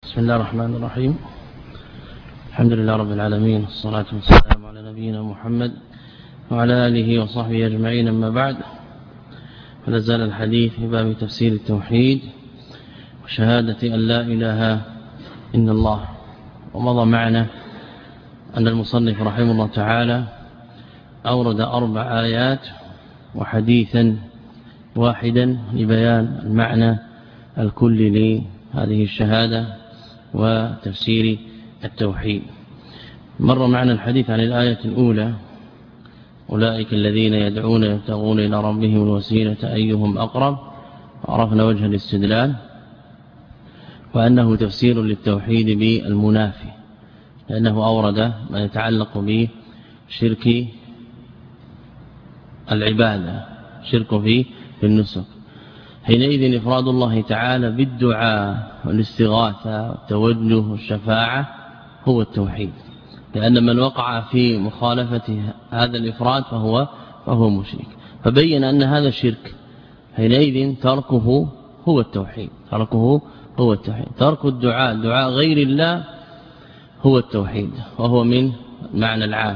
بسم الله الرحمن الرحيم. الحمد لله رب العالمين، والصلاة والسلام على نبينا محمد وعلى آله وصحبه أجمعين. أما بعد، فلا زال الحديث في باب تفسير التوحيد وشهادة أن لا إله إلا الله. ومضى معنا أن المصنف رحمه الله تعالى أورد 4 آيات وحديثا واحدا لبيان المعنى الكلي لهذه الشهادة وتفسير التوحيد. مر معنا الحديث عن الآية الأولى: أولئك الذين يدعون يبتغون إلى ربهم الوسيلة أيهم أقرب. عرفنا وجه الاستدلال، وأنه تفسير للتوحيد بالمنافي، لأنه أورد ما يتعلق بشرك العبادة، شرك في النسك. حينئذ إفراد الله تعالى بالدعاء والاستغاثة والتوجه والشفاعة هو التوحيد، لأن من وقع في مخالفة هذا الإفراد فهو مشرك. فبين أن هذا الشرك حينئذ تركه هو التوحيد، ترك دعاء غير الله هو التوحيد، وهو من معنى العام.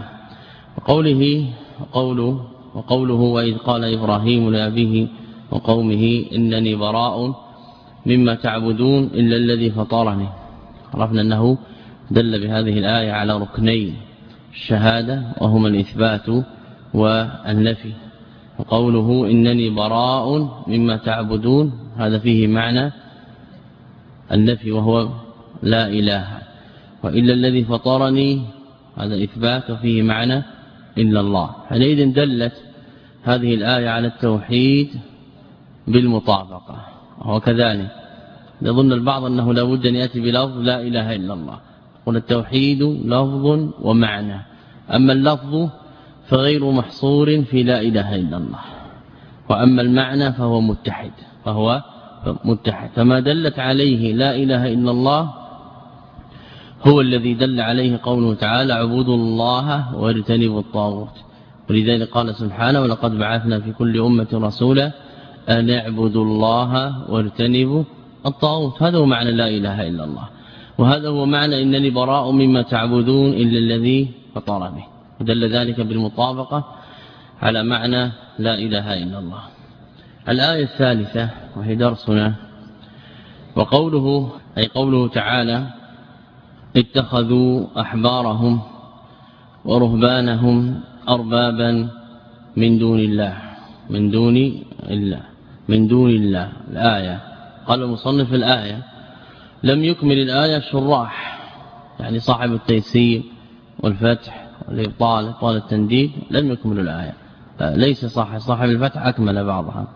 وقوله وإذ قال إبراهيم لأبيه وقومه إنني براء مما تعبدون إلا الذي فطرني. عرفنا أنه دل بهذه الآية على ركنين الشهادة، وهما الإثبات والنفي. وقوله إنني براء مما تعبدون هذا فيه معنى النفي، وهو لا إله، وإلا الذي فطرني هذا إثبات، وفيه معنى إلا الله. حينئذ دلت هذه الآية على التوحيد بالمطابقة. وكذلك يظن البعض أنه لا بد أن يأتي بلفظ لا إله إلا الله. قل التوحيد لفظ ومعنى، أما اللفظ فغير محصور في لا إله إلا الله، وأما المعنى فهو متحد. فما دلت عليه لا إله إلا الله هو الذي دل عليه قوله تعالى: اعبدوا الله واجتنبوا الطاغوت. ولذلك قال سبحانه: ولقد بعثنا في كل أمة رسولا أن اعبدوا الله واجتنبوا الطاغوت. هذا هو معنى لا إله إلا الله، وهذا هو معنى إنني براء مما تعبدون إلا الذي فطرني. ودل ذلك بالمطابقة على معنى لا إله إلا الله. الآية الثالثة وهي درسنا: وقوله أي قوله تعالى: اتخذوا أحبارهم ورهبانهم أربابا من دون الله. الآية قال المصنف: الآية لم يكمل الآية الشراح، يعني صاحب التيسير والفتح والإبطال إبطال التنديد لم يكمل الآية، ليس صاحب الفتح أكمل بعضها،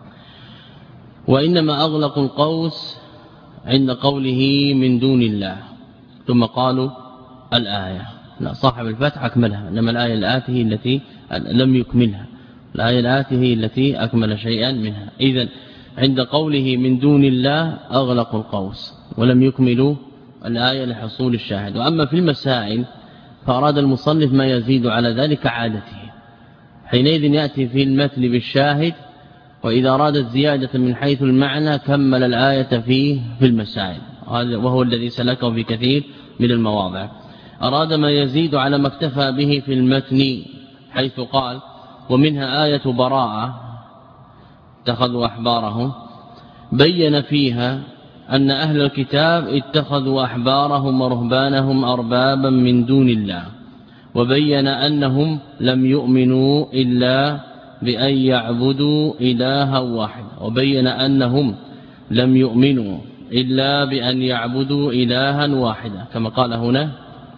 وإنما أغلقوا القوس عند قوله من دون الله، ثم قالوا الآية. لا، صاحب الفتح أكملها، إنما الآية الآتي هي التي لم يكملها، الآية الآتي هي التي أكمل شيئا منها. إذن عند قوله من دون الله أغلقوا القوس ولم يكملوا الآية لحصول الشاهد. وأما في المسائل فأراد المصنف ما يزيد على ذلك عادته، حينئذ يأتي في المثل بالشاهد، وإذا أراد الزيادة من حيث المعنى كمل الآية في المسائل، وهو الذي سلكه في كثير من المواضع. أراد ما يزيد على ما اكتفى به في المتن، حيث قال: ومنها آية براءة اتخذوا أحبارهم، بين فيها أن أهل الكتاب اتخذوا أحبارهم ورهبانهم أربابا من دون الله، وبين أنهم لم يؤمنوا إلا بأن يعبدوا إلها واحد، وبين أنهم لم يؤمنوا إلا بأن يعبدوا إلها واحدا كما قال هنا،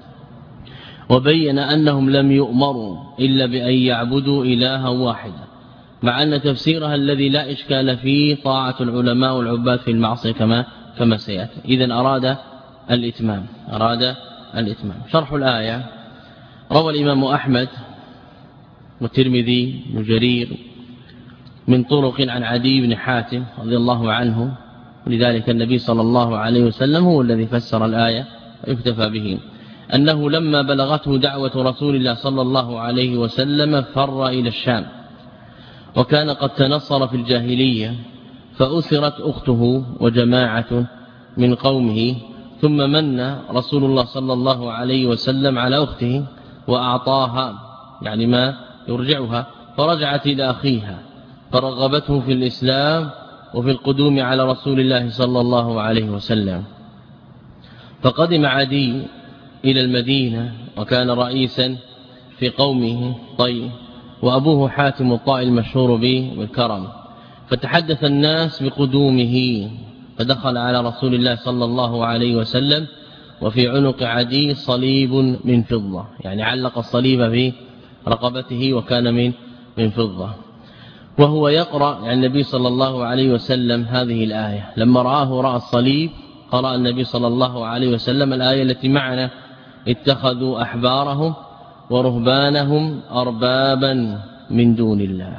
وبين أنهم لم يؤمروا إلا بأن يعبدوا إلها واحدا، مع أن تفسيرها الذي لا إشكال فيه طاعة العلماء والعباد في المعصية كما سيأتي. إذن أراد الإتمام. شرح الآية: روى الإمام أحمد والترمذي وجرير من طرق عن عدي بن حاتم رضي الله عنه، ولذلك النبي صلى الله عليه وسلم هو الذي فسر الآية ويكتفى به، أنه لما بلغته دعوة رسول الله صلى الله عليه وسلم فر إلى الشام، وكان قد تنصر في الجاهلية، فأسرت أخته وجماعة من قومه، ثم من رسول الله صلى الله عليه وسلم على أخته وأعطاها يعني ما يرجعها، فرجعت إلى أخيها فرغبته في الإسلام وفي القدوم على رسول الله صلى الله عليه وسلم. فقدم عدي إلى المدينة وكان رئيسا في قومه طي، وأبوه حاتم الطائي المشهور به بالكرم، فتحدث الناس بقدومه، فدخل على رسول الله صلى الله عليه وسلم وفي عنق عدي صليب من فضة، يعني علق الصليب في رقبته وكان من فضة، وهو يقرأ يعني النبي صلى الله عليه وسلم هذه الآية. لما رآه الصليب قرأ النبي صلى الله عليه وسلم الآية التي معنا: اتخذوا أحبارهم ورهبانهم أربابا من دون الله.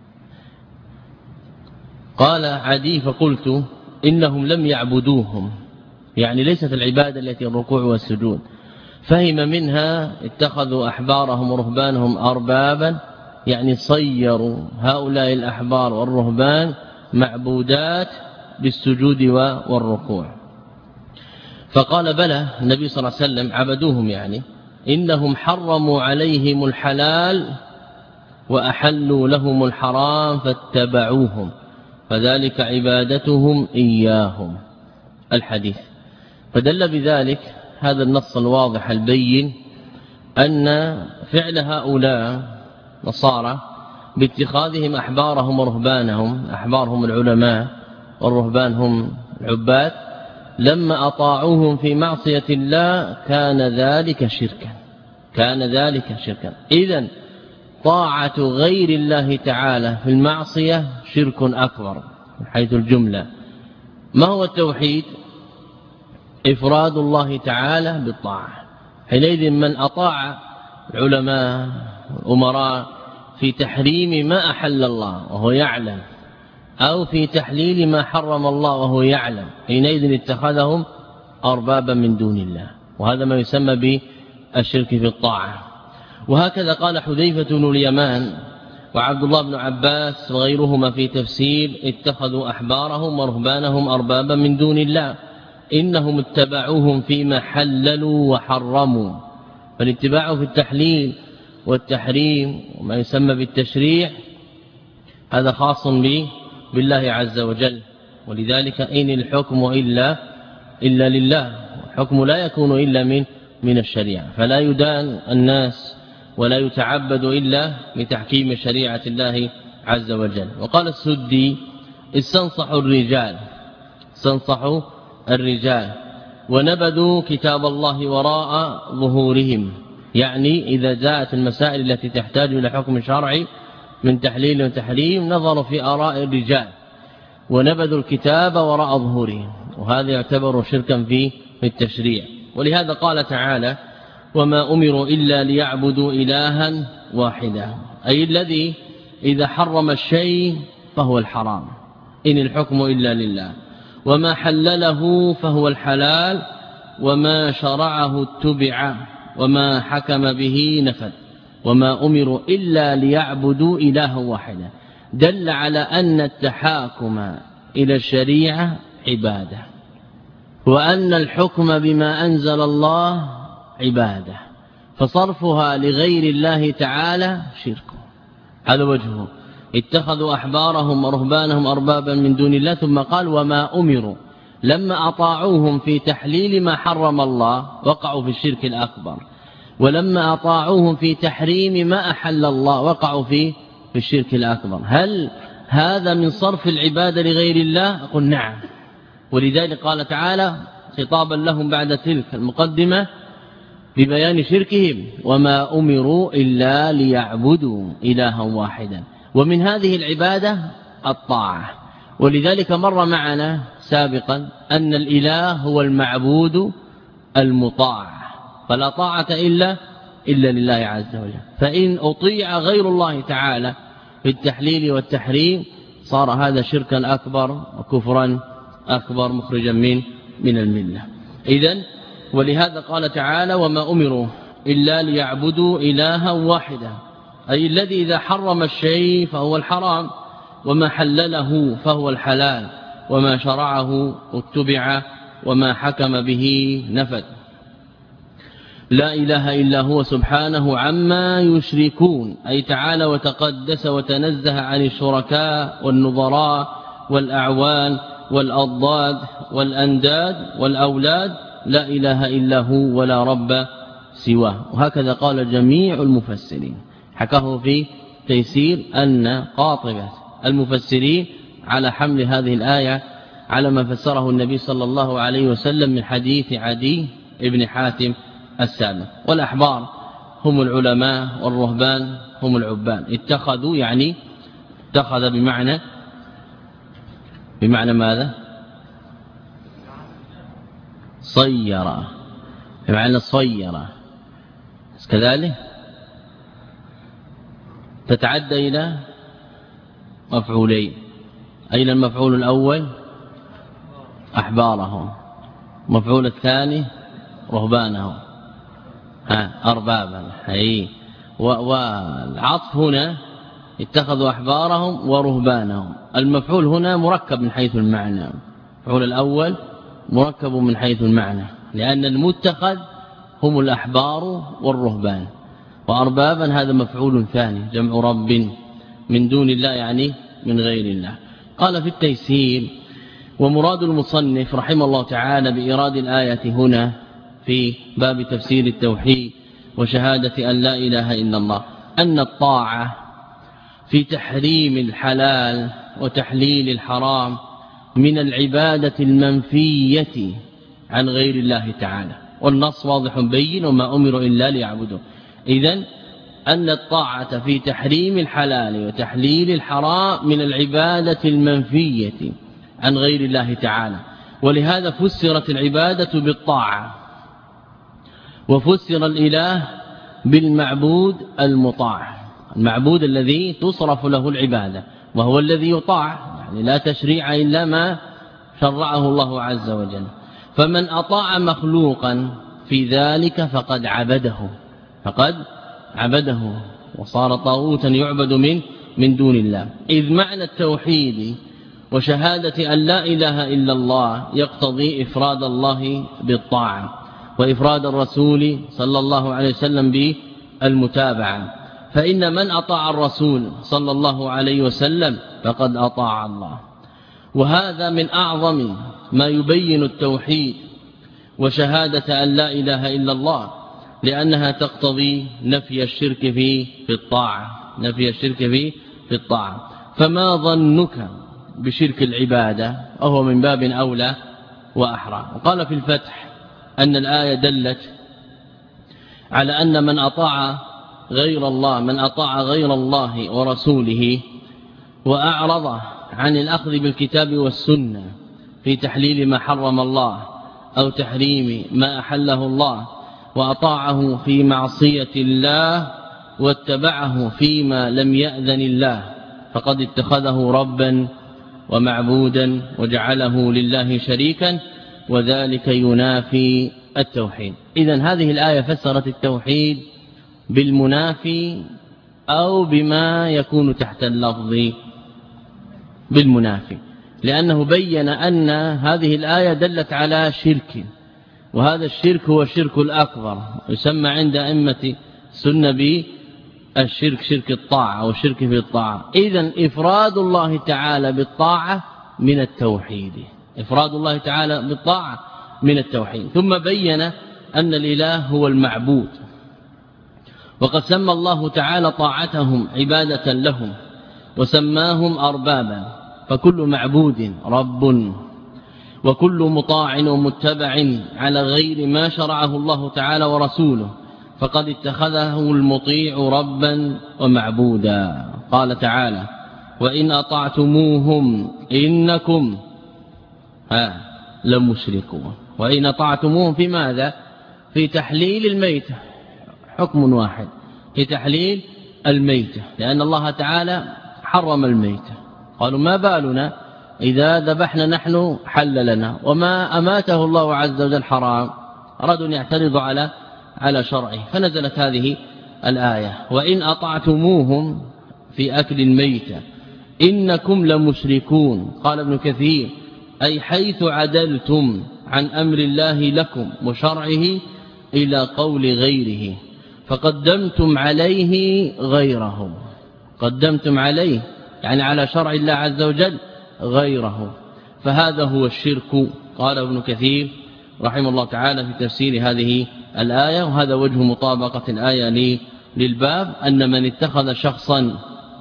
قال عدي: فقلت إنهم لم يعبدوهم، يعني ليست العبادة التي الركوع والسجود، فهم منها اتخذوا أحبارهم ورهبانهم أربابا، يعني صيروا هؤلاء الأحبار والرهبان معبودات بالسجود والركوع. فقال: بلى النبي صلى الله عليه وسلم عبدوهم، يعني إنهم حرموا عليهم الحلال وأحلوا لهم الحرام فاتبعوهم، فذلك عبادتهم إياهم. الحديث. فدل بذلك هذا النص الواضح البين أن فعل هؤلاء نصارى باتخاذهم أحبارهم ورهبانهم، أحبارهم العلماء والرهبان هم العباد، لما أطاعوهم في معصية الله كان ذلك شركا. إذن طاعة غير الله تعالى في المعصية شرك أكبر من حيث الجملة. ما هو التوحيد؟ إفراد الله تعالى بالطاعة. حينئذ من أطاع العلماء والأمراء في تحريم ما أحل الله وهو يعلم، أو في تحليل ما حرم الله وهو يعلم، حينئذ اتخذهم أربابا من دون الله، وهذا ما يسمى بالشرك في الطاعة. وهكذا قال حذيفة بن اليمان وعبد الله بن عباس وغيرهما في تفسير: اتخذوا أحبارهم ورهبانهم أربابا من دون الله، إنهم اتبعوهم فيما حللوا وحرموا. فالاتباع في التحليل والتحريم وما يسمى بالتشريع هذا خاص بالله عز وجل، ولذلك إن الحكم إلا لله، الحكم لا يكون إلا من الشريعة، فلا يدان الناس ولا يتعبد إلا بتحكيم شريعة الله عز وجل. وقال السدي: استنصحوا الرجال ونبذوا كتاب الله وراء ظهورهم، يعني إذا جاءت المسائل التي تحتاج إلى حكم شرعي من تحليل وتحريم نظروا في آراء الرجال ونبذوا الكتاب وراء ظهورهم، وهذا يعتبر شركا في التشريع. ولهذا قال تعالى: وما أمروا إلا ليعبدوا إلها واحدا، أي الذي إذا حرم الشيء فهو الحرام، إن الحكم إلا لله، وما حلله فهو الحلال، وما شرعه اتبع، وما حكم به نفذ، وما أمروا إلا ليعبدوا إلها واحدا. دل على أن التحاكم إلى الشريعة عبادة، وأن الحكم بما أنزل الله عبادة، فصرفها لغير الله تعالى شرك. هذا وجهه: اتخذوا أحبارهم ورهبانهم أربابا من دون الله، ثم قال: وما أمروا، لما أطاعوهم في تحليل ما حرم الله وقعوا في الشرك الأكبر، ولما أطاعوهم في تحريم ما أحل الله وقعوا في الشرك الأكبر. هل هذا من صرف العبادة لغير الله؟ أقول نعم. ولذلك قال تعالى خطابا لهم بعد تلك المقدمة ببيان شركهم: وما أمروا إلا ليعبدوا إلها واحدا. ومن هذه العبادة الطاعة، ولذلك مر معنا سابقا أن الإله هو المعبود المطاع، فلا طاعة إلا لله عز وجل. فإن أطيع غير الله تعالى في التحليل والتحريم صار هذا شركا أكبر وكفرا أكبر مخرجا من الملة. إذن ولهذا قال تعالى: وما أمروا إلا ليعبدوا إلها واحدا، أي الذي إذا حرم الشيء فهو الحرام، وما حلله فهو الحلال، وما شرعه اتبع، وما حكم به نفذ. لا إله إلا هو سبحانه عما يشركون، أي تعالى وتقدس وتنزه عن الشركاء والنظراء والأعوان والأضداد والأنداد والأولاد، لا إله إلا هو ولا رب سواه. وهكذا قال جميع المفسرين، حكاه في تيسير أن قاطبة المفسرين على حمل هذه الآية على ما فسره النبي صلى الله عليه وسلم من حديث عدي ابن حاتم السابق. والأحبار هم العلماء والرهبان هم العبان. اتخذوا يعني اتخذ بمعنى ماذا؟ صير، بمعنى صير كذلك تتعدى إلى مفعولين. أين المفعول الأول؟ أحبارهم، مفعول الثاني رهبانهم أربابا. والعطف هنا اتخذوا أحبارهم ورهبانهم. المفعول هنا مركب من حيث المعنى، المفعول الأول مركب من حيث المعنى، لأن المتخذ هم الأحبار والرهبان، وأربابا هذا مفعول ثاني جمع رب من دون الله يعني من غير الله. قال في التيسير: ومراد المصنف رحمه الله تعالى بإيراد الآية هنا في باب تفسير التوحيد وشهادة أن لا إله إلا الله أن الطاعة في تحريم الحلال وتحليل الحرام من العبادة المنفية عن غير الله تعالى، والنص واضح بين وما أمروا إلا ليعبدوا. إذن أن الطاعة في تحريم الحلال وتحليل الحرام من العبادة المنفية عن غير الله تعالى، ولهذا فسرت العبادة بالطاعة، وفسر الإله بالمعبود المطاع، المعبود الذي تصرف له العبادة وهو الذي يطاع، يعني لا تشريع إلا ما شرعه الله عز وجل. فمن أطاع مخلوقا في ذلك فقد عبده وصار طاغوتا يعبد من دون الله. إذ معنى التوحيد وشهادة أن لا إله إلا الله يقتضي إفراد الله بالطاعة وإفراد الرسول صلى الله عليه وسلم بالمتابعة، فإن من أطاع الرسول صلى الله عليه وسلم فقد أطاع الله. وهذا من أعظم ما يبين التوحيد وشهادة أن لا إله إلا الله، لأنها تقتضي نفي الشرك في الطاعة. فما ظنك بشرك العبادة وهو من باب أولى وأحرى. وقال في الفتح أن الآية دلت على أن من أطاع غير الله ورسوله وأعرض عن الأخذ بالكتاب والسنة في تحليل ما حرم الله أو تحريم ما أحله الله، وأطاعه في معصية الله واتبعه فيما لم يأذن الله، فقد اتخذه ربا ومعبودا وجعله لله شريكا، وذلك ينافي التوحيد. إذن هذه الآية فسرت التوحيد بالمنافي أو بما يكون تحت اللفظ بالمنافي، لأنه بين أن هذه الآية دلت على شرك، وهذا الشرك هو الشرك الأكبر، يسمى عند أئمة السنة بالشرك شرك الطاعة أو الشرك في الطاعة. إذن إفراد الله تعالى بالطاعة من التوحيد، إفراد الله تعالى بالطاعة من التوحيد. ثم بين أن الإله هو المعبود، وقد سمى الله تعالى طاعتهم عبادة لهم وسماهم أربابا، فكل معبود رب، وكل مطاع ومتبع على غير ما شرعه الله تعالى ورسوله فقد اتخذه المطيع ربا ومعبودا. قال تعالى: وإن أطعتموهم إنكم لمشركون. وإن أطعتموهم في ماذا؟ في تحليل الميتة، حكم واحد في تحليل الميتة، لأن الله تعالى حرم الميتة. قالوا: ما بالنا إذا ذبحنا نحن حل لنا، وما أماته الله عز وجل حرام. أرادوا أن يعترضوا على شرعه، فنزلت هذه الآية: وإن أطعتموهم في أكل الميتة إنكم لمشركون. قال ابن كثير: أي حيث عدلتم عن أمر الله لكم وشرعه إلى قول غيره فقدمتم عليه غيره. قدمتم عليه يعني على شرع الله عز وجل غيره، فهذا هو الشرك. قال ابن كثير رحمه الله تعالى في تفسير هذه الآية، وهذا وجه مطابقة الآية للباب، أن من اتخذ شخصا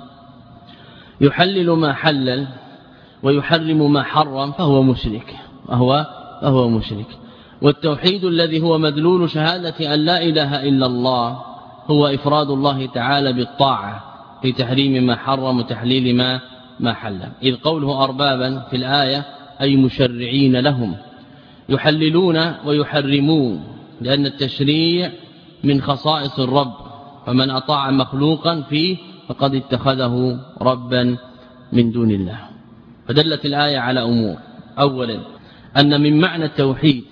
يحلل ما حلل ويحرم ما حرم فهو مشرك، فهو مشرك. والتوحيد الذي هو مدلول شهادة أن لا إله إلا الله هو إفراد الله تعالى بالطاعة في تحريم ما حرم وتحليل ما حلل. إذ قوله أربابا في الآية أي مشرعين لهم، يحللون ويحرمون، لأن التشريع من خصائص الرب، فمن أطاع مخلوقا فيه فقد اتخذه ربا من دون الله. فدلت الآية على أمور: أولا أن من معنى التوحيد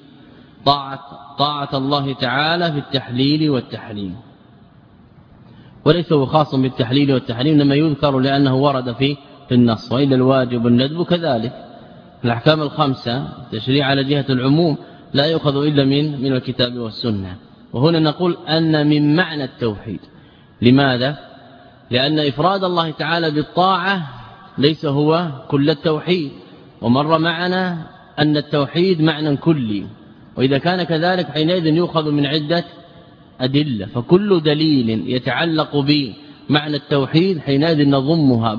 طاعة الله تعالى في التحليل والتحريم، وليس هو خاص بالتحليل والتحريم، إنما يذكر لأنه ورد في النص، وإلا الواجب والندب كذلك. الأحكام الخمسة تشريع على جهة العموم لا يؤخذ إلا من الكتاب والسنة. وهنا نقول أن من معنى التوحيد. لماذا؟ لأن إفراد الله تعالى بالطاعة ليس هو كل التوحيد، ومر معنا أن التوحيد معنى كلي، وإذا كان كذلك حينئذ يؤخذ من عدة أدلة، فكل دليل يتعلق بمعنى التوحيد حينئذ نضمها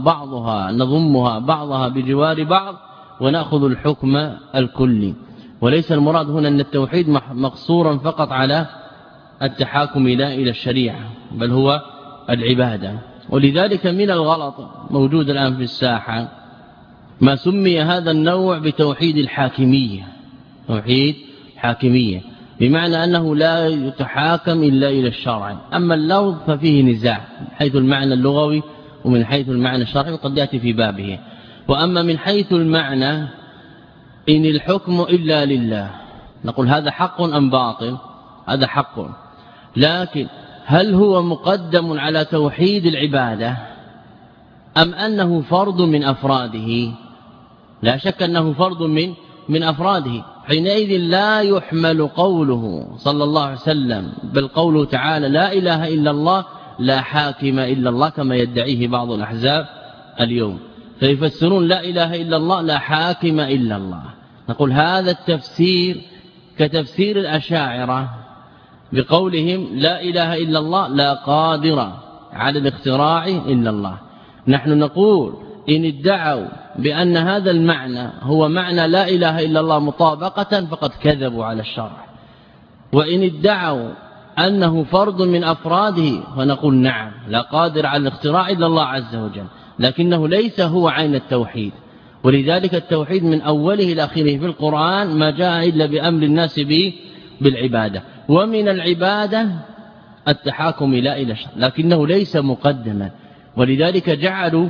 بعضها بجوار بعض ونأخذ الحكم الكلي. وليس المراد هنا أن التوحيد مقصورا فقط على التحاكم إلى الشريعة، بل هو العبادة. ولذلك من الغلط موجود الآن في الساحة ما سمي هذا النوع بتوحيد الحاكمية، توحيد حاكمية، بمعنى أنه لا يتحاكم إلا إلى الشرع. أما اللفظ ففيه نزاع من حيث المعنى اللغوي ومن حيث المعنى الشرعي، وقد يأتي في بابه. وأما من حيث المعنى إن الحكم إلا لله، نقول هذا حق أم باطل؟ هذا حق، لكن هل هو مقدم على توحيد العبادة أم أنه فرد من أفراده؟ لا شك أنه فرد من أفراده، حينئذ لا يحمل قوله صلى الله عليه وسلم، بل قوله تعالى لا إله إلا الله لا حاكم إلا الله، كما يدعيه بعض الأحزاب اليوم، فيفسرون لا إله إلا الله لا حاكم إلا الله. نقول هذا التفسير كتفسير الأشاعرة بقولهم لا إله إلا الله لا قادر على الاختراع إلا الله. نحن نقول إن ادعوا بأن هذا المعنى هو معنى لا إله إلا الله مطابقة فقد كذبوا على الشرع، وإن ادعوا أنه فرد من أفراده فنقول نعم لا قادر على الاختراع إلا الله عز وجل، لكنه ليس هو عين التوحيد. ولذلك التوحيد من أوله إلى آخره في القرآن ما جاء إلا بأمر الناس بالعبادة، ومن العبادة التحاكم إلى الشرع، لكنه ليس مقدما. ولذلك جعلوا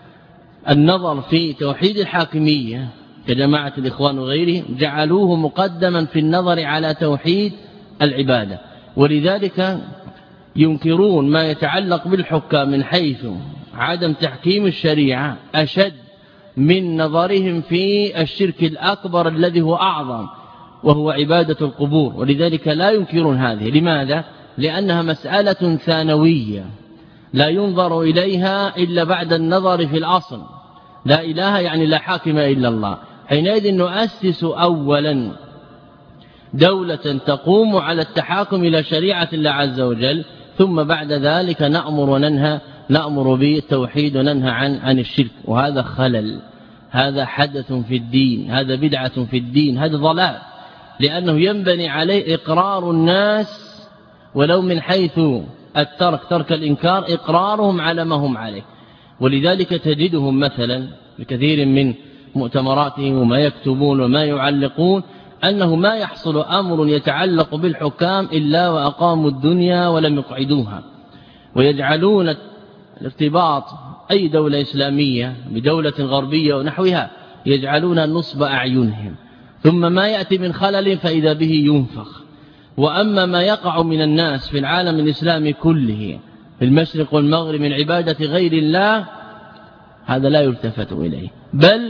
النظر في توحيد الحاكمية كجماعة الإخوان وغيرهم جعلوه مقدما في النظر على توحيد العبادة. ولذلك ينكرون ما يتعلق بالحكام من حيث عدم تحكيم الشريعة أشد من نظرهم في الشرك الأكبر الذي هو أعظم، وهو عبادة القبور. ولذلك لا ينكرون هذه. لماذا؟ لأنها مسألة ثانوية لا ينظر إليها إلا بعد النظر في الأصل، لا إله يعني لا حاكم إلا الله. حينئذ نؤسس أولا دولة تقوم على التحاكم إلى شريعة الله عز وجل، ثم بعد ذلك نأمر وننهى، نأمر بالتوحيد وننهى عن الشرك. وهذا خلل، هذا حدث في الدين، هذا بدعة في الدين، هذا ضلال، لأنه ينبني عليه إقرار الناس ولو من حيث ترك الإنكار إقرارهم على ما هم عليه. ولذلك تجدهم مثلا بكثير من مؤتمراتهم وما يكتبون وما يعلقون أنه ما يحصل أمر يتعلق بالحكام إلا وأقاموا الدنيا ولم يقعدوها، ويجعلون الارتباط أي دولة إسلامية بدولة غربية ونحوها يجعلون نصب أعينهم، ثم ما يأتي من خلل فإذا به ينفخ. وأما ما يقع من الناس في العالم الإسلامي كله في المشرق والمغرب من عبادة غير الله هذا لا يلتفت إليه، بل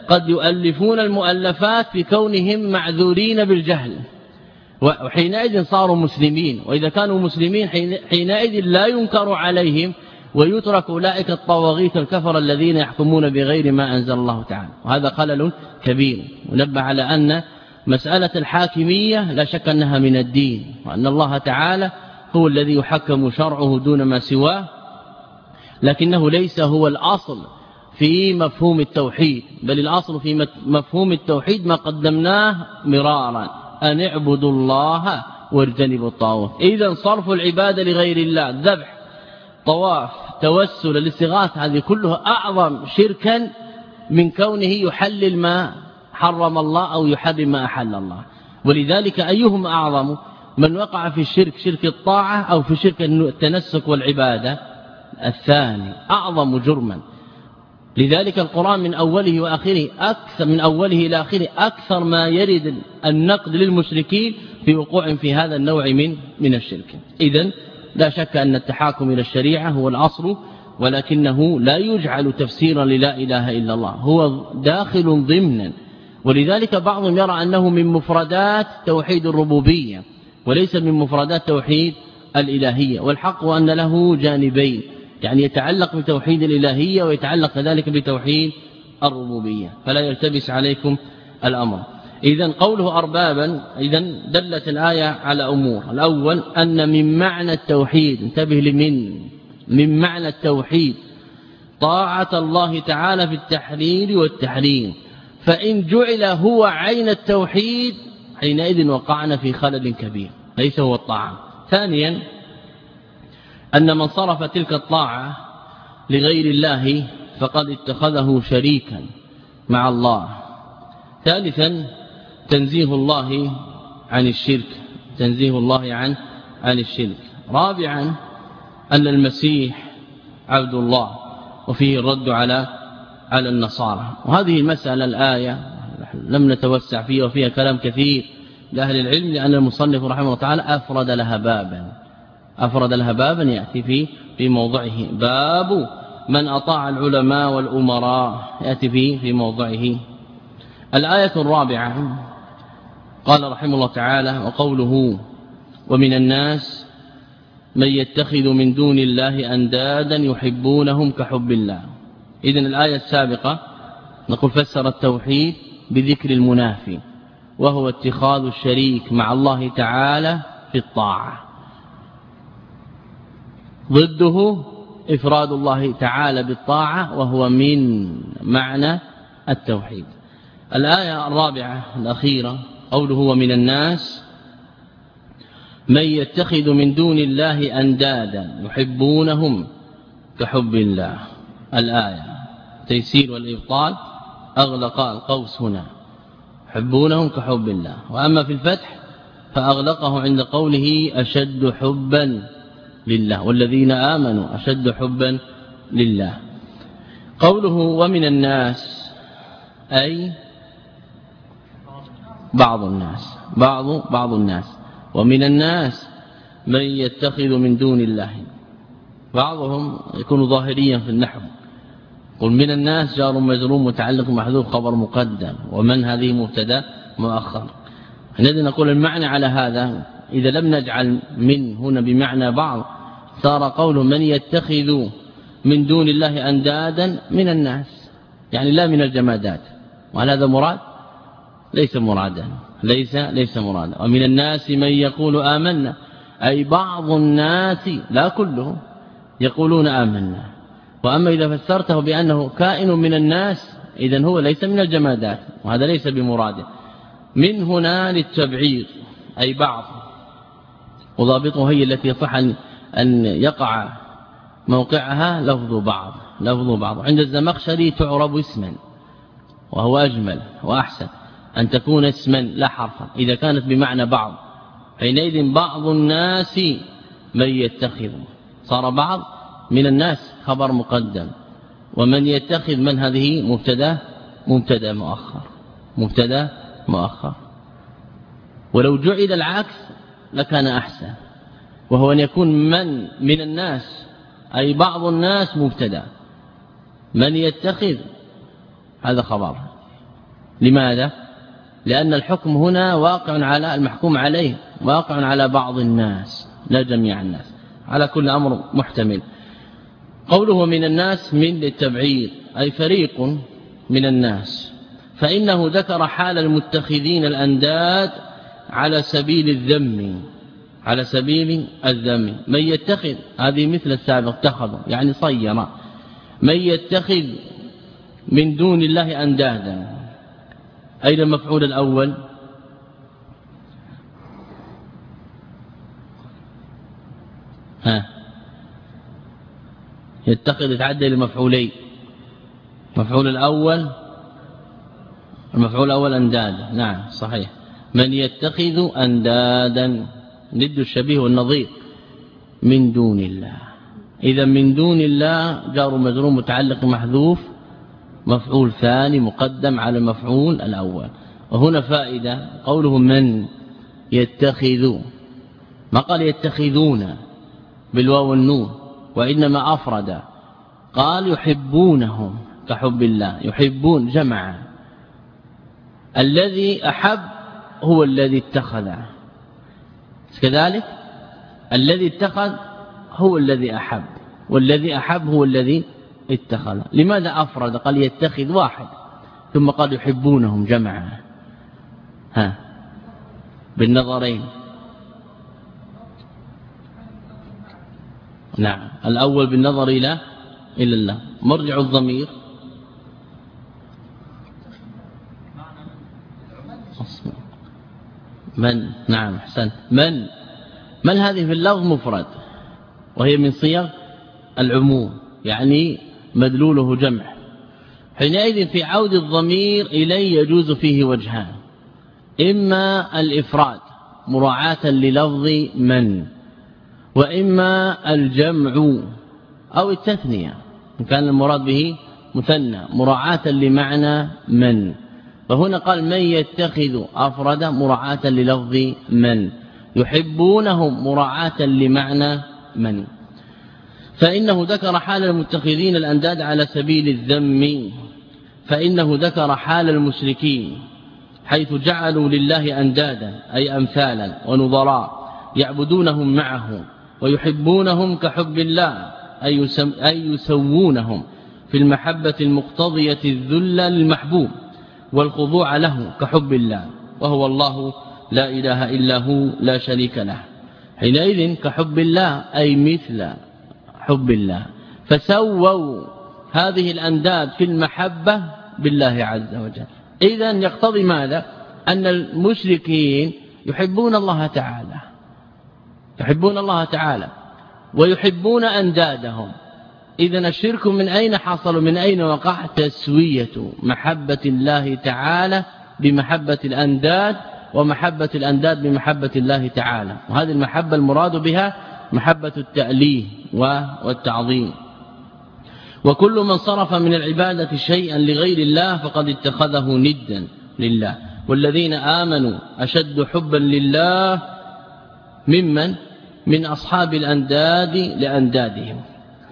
قد يؤلفون المؤلفات في كونهم معذورين بالجهل، وحينئذ صاروا مسلمين، وإذا كانوا مسلمين حينئذ لا ينكر عليهم ويترك أولئك الطواغيت الكفر الذين يحكمون بغير ما أنزل الله تعالى. وهذا خلل كبير. ونبه على أن مسألة الحاكمية لا شك أنها من الدين، وأن الله تعالى هو الذي يحكم شرعه دون ما سواه، لكنه ليس هو الأصل في مفهوم التوحيد، بل الأصل في مفهوم التوحيد ما قدمناه مرارا، أن اعبدوا الله واجتنبوا الطاغوت. إذن صرف العبادة لغير الله، ذبح، طواف، توسل، الاستغاثة، هذه كلها أعظم شركا من كونه يحلل ما حرم الله أو يحرم ما أحل الله. ولذلك أيهم أعظم؟ من وقع في الشرك، شرك الطاعة، أو في شرك التنسك والعبادة؟ الثاني أعظم جرما. لذلك القرآن من أوله وآخره من أوله إلى آخره أكثر ما يرد النقد للمشركين في وقوع في هذا النوع من الشرك. إذن لا شك أن التحاكم إلى الشريعة هو الأصل، ولكنه لا يجعل تفسيرا للا إله إلا الله، هو داخل ضمنا. ولذلك بعضهم يرى أنه من مفردات توحيد الربوبية وليس من مفردات توحيد الإلهية، والحق أن له جانبين، يعني يتعلق بتوحيد الإلهية ويتعلق كذلك بتوحيد الربوبية، فلا يلتبس عليكم الأمر. إذن قوله أربابا، إذن دلت الآية على أمور. الأول أن من معنى التوحيد، انتبه من معنى التوحيد طاعة الله تعالى في التحليل والتحريم، فإن جعل هو عين التوحيد حينئذ وقعنا في خلل كبير، ليس هو الطاعة. ثانيا أن من صرف تلك الطاعة لغير الله فقد اتخذه شريكا مع الله. ثالثا تنزيه الله عن الشرك، تنزيه الله عن الشرك. رابعا أن المسيح عبد الله، وفيه الرد على النصارى. وهذه المسألة الآية لم نتوسع فيها، وفيها كلام كثير لأهل العلم، لأن المصنف رحمه الله تعالى أفرد لها بابا يأتي في موضعه. باب من أطاع العلماء والأمراء يأتي في موضعه. الآية الرابعة قال رحمه الله تعالى: وقوله ومن الناس من يتخذ من دون الله أندادا يحبونهم كحب الله. إذن الآية السابقة نقول فسر التوحيد بذكر المنافي، وهو اتخاذ الشريك مع الله تعالى في الطاعة، ضده إفراد الله تعالى بالطاعة، وهو من معنى التوحيد. الآية الرابعة الأخيرة قوله ومن الناس من يتخذ من دون الله أندادا يحبونهم كحب الله. الآية تيسير والإبطال أغلق القوس هنا، يحبونهم كحب الله. وأما في الفتح فأغلقه عند قوله أشد حبا لله، والذين آمنوا أشد حبا لله. قوله ومن الناس أي بعض الناس، ومن الناس من يتخذ من دون الله. بعضهم يكون ظاهريا في النحو، قل من الناس جار مجرور متعلق محذوف خبر مقدم، ومن هذه مبتدا مؤخر. الذي نقول المعنى على هذا إذا لم نجعل من هنا بمعنى بعض صار قوله من يتخذ من دون الله أندادا من الناس، يعني لا من الجمادات. وهل هذا مراد؟ ليس مرادا، ليس مرادا. ومن الناس من يقول آمنا، أي بعض الناس لا كلهم يقولون آمنا. وأما إذا فسرته بأنه كائن من الناس إذن هو ليس من الجمادات، وهذا ليس بمراده. من هنا للتبعيض أي بعض، وضابطه هي التي يصح أن يقع موقعها لفظ بعض. عند الزمخشري تعرب اسما، وهو أجمل وأحسن أن تكون اسما لا حرفا إذا كانت بمعنى بعض. حينئذ بعض الناس من يتخذ، صار بعض من الناس خبر مقدم، ومن يتخذ من هذه مبتدا مؤخر. ولو جعل العكس لكان أحسن، وهو أن يكون من الناس أي بعض الناس مبتدا، من يتخذ هذا خبر، لماذا؟ لأن الحكم هنا واقع على المحكوم عليه، واقع على بعض الناس لا جميع الناس، على كل أمر محتمل. قوله من الناس من للتبعير أي فريق من الناس، فإنه ذكر حال المتخذين الأنداد على سبيل الذم، على سبيل الذم. من يتخذ هذه مثل السابق اتخذوا يعني صير، من يتخذ من دون الله أندادا. أين المفعول الأول؟ يتخذ يتعدى لمفعولين، مفعول الأول المفعول الأول أندادا، نعم صحيح. من يتخذ أندادا ضد الشبيه والنظير من دون الله. إذا من دون الله جار مجرور متعلق محذوف، مفعول ثاني مقدم على المفعول الأول. وهنا فائدة، قوله من يتخذ ما قال يتخذون بالواو والنون، وإنما أفرد قال يحبونهم كحب الله، يحبون جمع. الذي أحب هو الذي اتخذ، كذلك الذي اتخذ هو الذي أحب، والذي أحب هو الذي اتخذ. لماذا أفرد؟ قال يتخذ واحد ثم قال يحبونهم جمعا بالنظرين. نعم الأول بالنظر إلى الله. مرجع الضمير من، نعم أحسنت. من هذه في اللفظ مفرد، وهي من صيغ العموم يعني مدلوله جمع. حينئذ في عود الضمير إليه يجوز فيه وجهان، إما الإفراد مراعاة للفظ من، وإما الجمع أو التثنية إن كان المراد به مثنى مراعاة لمعنى من. فهنا قال من يتخذ أفرد مراعاة للفظ من، يحبونهم مراعاة لمعنى من. فإنه ذكر حال المتخذين الأنداد على سبيل الذم، فإنه ذكر حال المشركين حيث جعلوا لله أندادا أي أمثالا ونظراء يعبدونهم معه ويحبونهم كحب الله أي يسوونهم في المحبة المقتضية الذل للمحبوب والخضوع له كحب الله، وهو الله لا إله إلا هو لا شريك له. حينئذ كحب الله أي مثل حب الله، فسووا هذه الأنداد في المحبة بالله عز وجل. إذن يقتضي ماذا؟ أن المشركين يحبون الله تعالى، يحبون الله تعالى ويحبون أندادهم. إذن الشرك من أين حصل؟ من أين وقع؟ تسوية محبة الله تعالى بمحبة الأنداد، ومحبة الأنداد بمحبة الله تعالى. وهذه المحبة المراد بها محبة التأليه والتعظيم. وكل من صرف من العبادة شيئا لغير الله فقد اتخذه ندا لله. والذين آمنوا أشد حبا لله ممن من أصحاب الأنداد لأندادهم،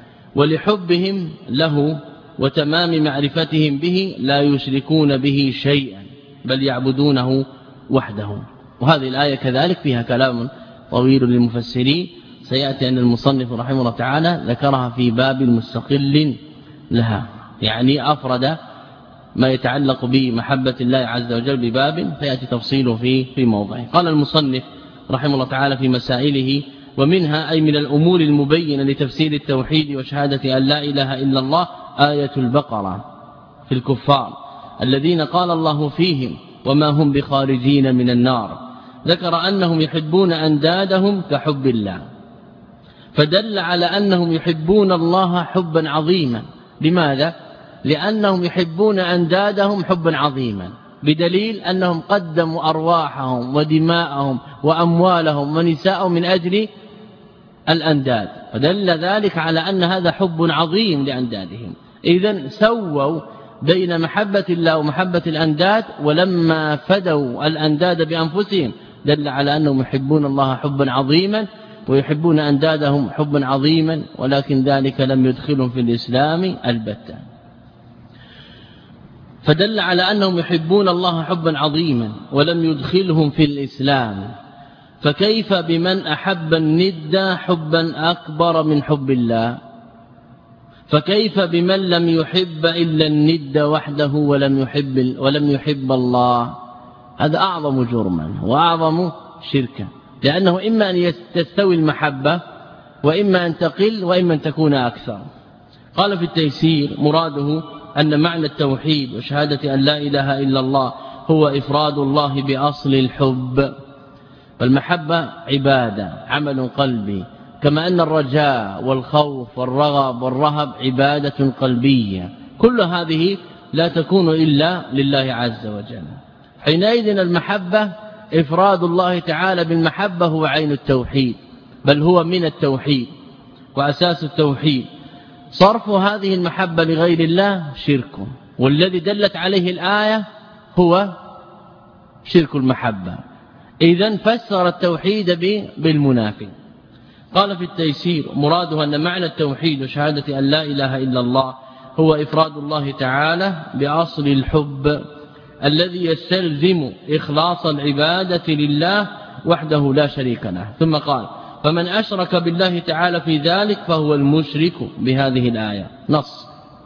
ولحبهم له وتمام معرفتهم به لا يشركون به شيئا بل يعبدونه وحده. وهذه الآية كذلك فيها كلام طويل للمفسرين، سيأتي أن المصنف رحمه الله تعالى ذكرها في باب مستقل لها، يعني أفرد ما يتعلق بمحبة الله عز وجل بباب سيأتي تفصيله في موضعه. قال المصنف رحمه الله تعالى في مسائله: ومنها أي من الأمور المبينة لتفسير التوحيد وشهادة أن لا إله إلا الله آية البقرة في الكفار الذين قال الله فيهم وما هم بخارجين من النار. ذكر أنهم يحبون أندادهم كحب الله، فدل على أنهم يحبون الله حبا عظيما. لماذا؟ لأنهم يحبون أندادهم حبا عظيما، بدليل أنهم قدموا أرواحهم ودماءهم وأموالهم ونساءهم من أجل الأنداد، فدل ذلك على أن هذا حب عظيم لأندادهم. إذن سووا بين محبة الله ومحبة الأنداد، ولما فدوا الأنداد بأنفسهم دل على أنهم يحبون الله حبا عظيما ويحبون أندادهم حبا عظيما، ولكن ذلك لم يدخلهم في الإسلام البتة. فدل على أنهم يحبون الله حبا عظيما ولم يدخلهم في الإسلام. فكيف بمن أحب الند حبا أكبر من حب الله؟ فكيف بمن لم يحب إلا الند وحده ولم يحب الله؟ هذا أعظم جرما وأعظم شركا، لأنه إما أن تستوي المحبة وإما أن تقل وإما أن تكون أكثر. قال في التيسير: مراده أن معنى التوحيد وشهادة أن لا إله إلا الله هو إفراد الله بأصل الحب. فالمحبة عبادة، عمل قلبي، كما أن الرجاء والخوف والرغب والرهب عبادة قلبية. كل هذه لا تكون إلا لله عز وجل. حينئذ المحبة إفراد الله تعالى بالمحبة هو عين التوحيد، بل هو من التوحيد وأساس التوحيد. صرف هذه المحبة لغير الله شرك، والذي دلت عليه الآية هو شرك المحبة. إذن فسر التوحيد بالمنافي. قال في التيسير: مراده أن معنى التوحيد وشهادة أن لا إله إلا الله هو إفراد الله تعالى بأصل الحب الذي يستلزم إخلاص العبادة لله وحده لا شريك له. ثم قال: فمن أشرك بالله تعالى في ذلك فهو المشرك بهذه الآية. نص.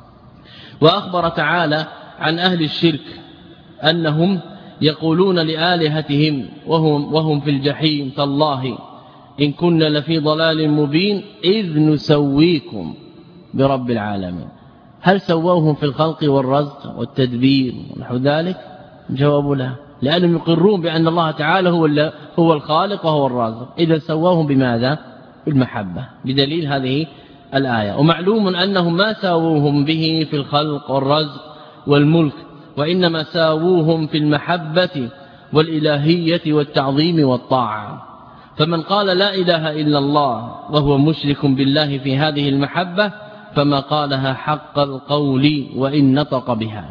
وأخبر تعالى عن أهل الشرك أنهم يقولون لآلهتهم وهم في الجحيم: تالله إن كنا لفي ضلال مبين إذ نسويكم برب العالمين. هل سووهم في الخلق والرزق والتدبير ونحو ذلك؟ جواب لا، لأنهم يقرون بأن الله تعالى هو الخالق وهو الرازق. إذا سووهم بماذا؟ بالمحبة، بدليل هذه الآية. ومعلوم أنهم ما ساووهم به في الخلق والرزق والملك، وإنما ساووهم في المحبة والإلهية والتعظيم والطاعة. فمن قال لا إله إلا الله وهو مشرك بالله في هذه المحبة فما قالها حق القول وإن نطق بها،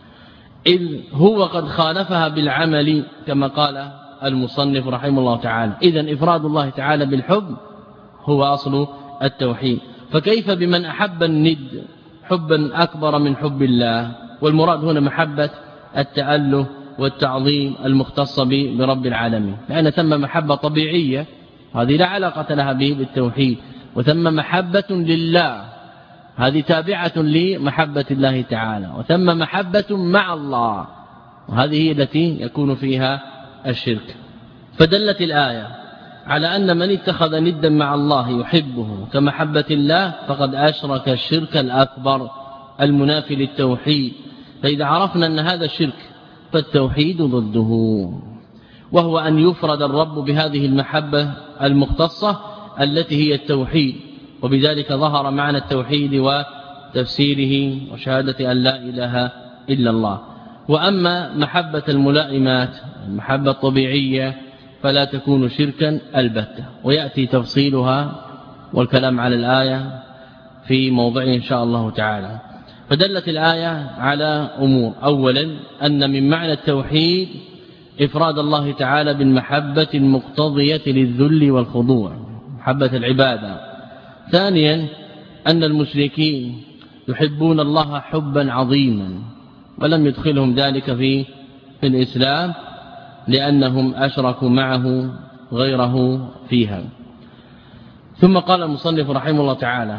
إذ هو قد خالفها بالعمل كما قال المصنف رحمه الله تعالى. إذن إفراد الله تعالى بالحب هو أصل التوحيد. فكيف بمن أحب الند حبا أكبر من حب الله؟ والمراد هنا محبة التأله والتعظيم المختصة برب العالمين، لأن ثم محبة طبيعية هذه لا علاقة لها به بالتوحيد، وثم محبة لله هذه تابعة لمحبة الله تعالى، وثم محبة مع الله وهذه هي التي يكون فيها الشرك. فدلت الآية على أن من اتخذ ندا مع الله يحبه كمحبة الله فقد أشرك الشرك الأكبر المنافي للتوحيد. فإذا عرفنا أن هذا الشرك فالتوحيد ضده، وهو أن يفرد الرب بهذه المحبة المختصة التي هي التوحيد. وبذلك ظهر معنى التوحيد وتفسيره وشهادة أن لا إله إلا الله. وأما محبة الملائمات المحبة الطبيعية فلا تكون شركا البتة، ويأتي تفصيلها والكلام على الآية في موضعه إن شاء الله تعالى. فدلت الآية على أمور: أولا أن من معنى التوحيد إفراد الله تعالى بالمحبة المقتضية للذل والخضوع، محبة العبادة. ثانيا أن المشركين يحبون الله حبا عظيما ولم يدخلهم ذلك في الإسلام لأنهم أشركوا معه غيره فيها. ثم قال المصنف رحمه الله تعالى: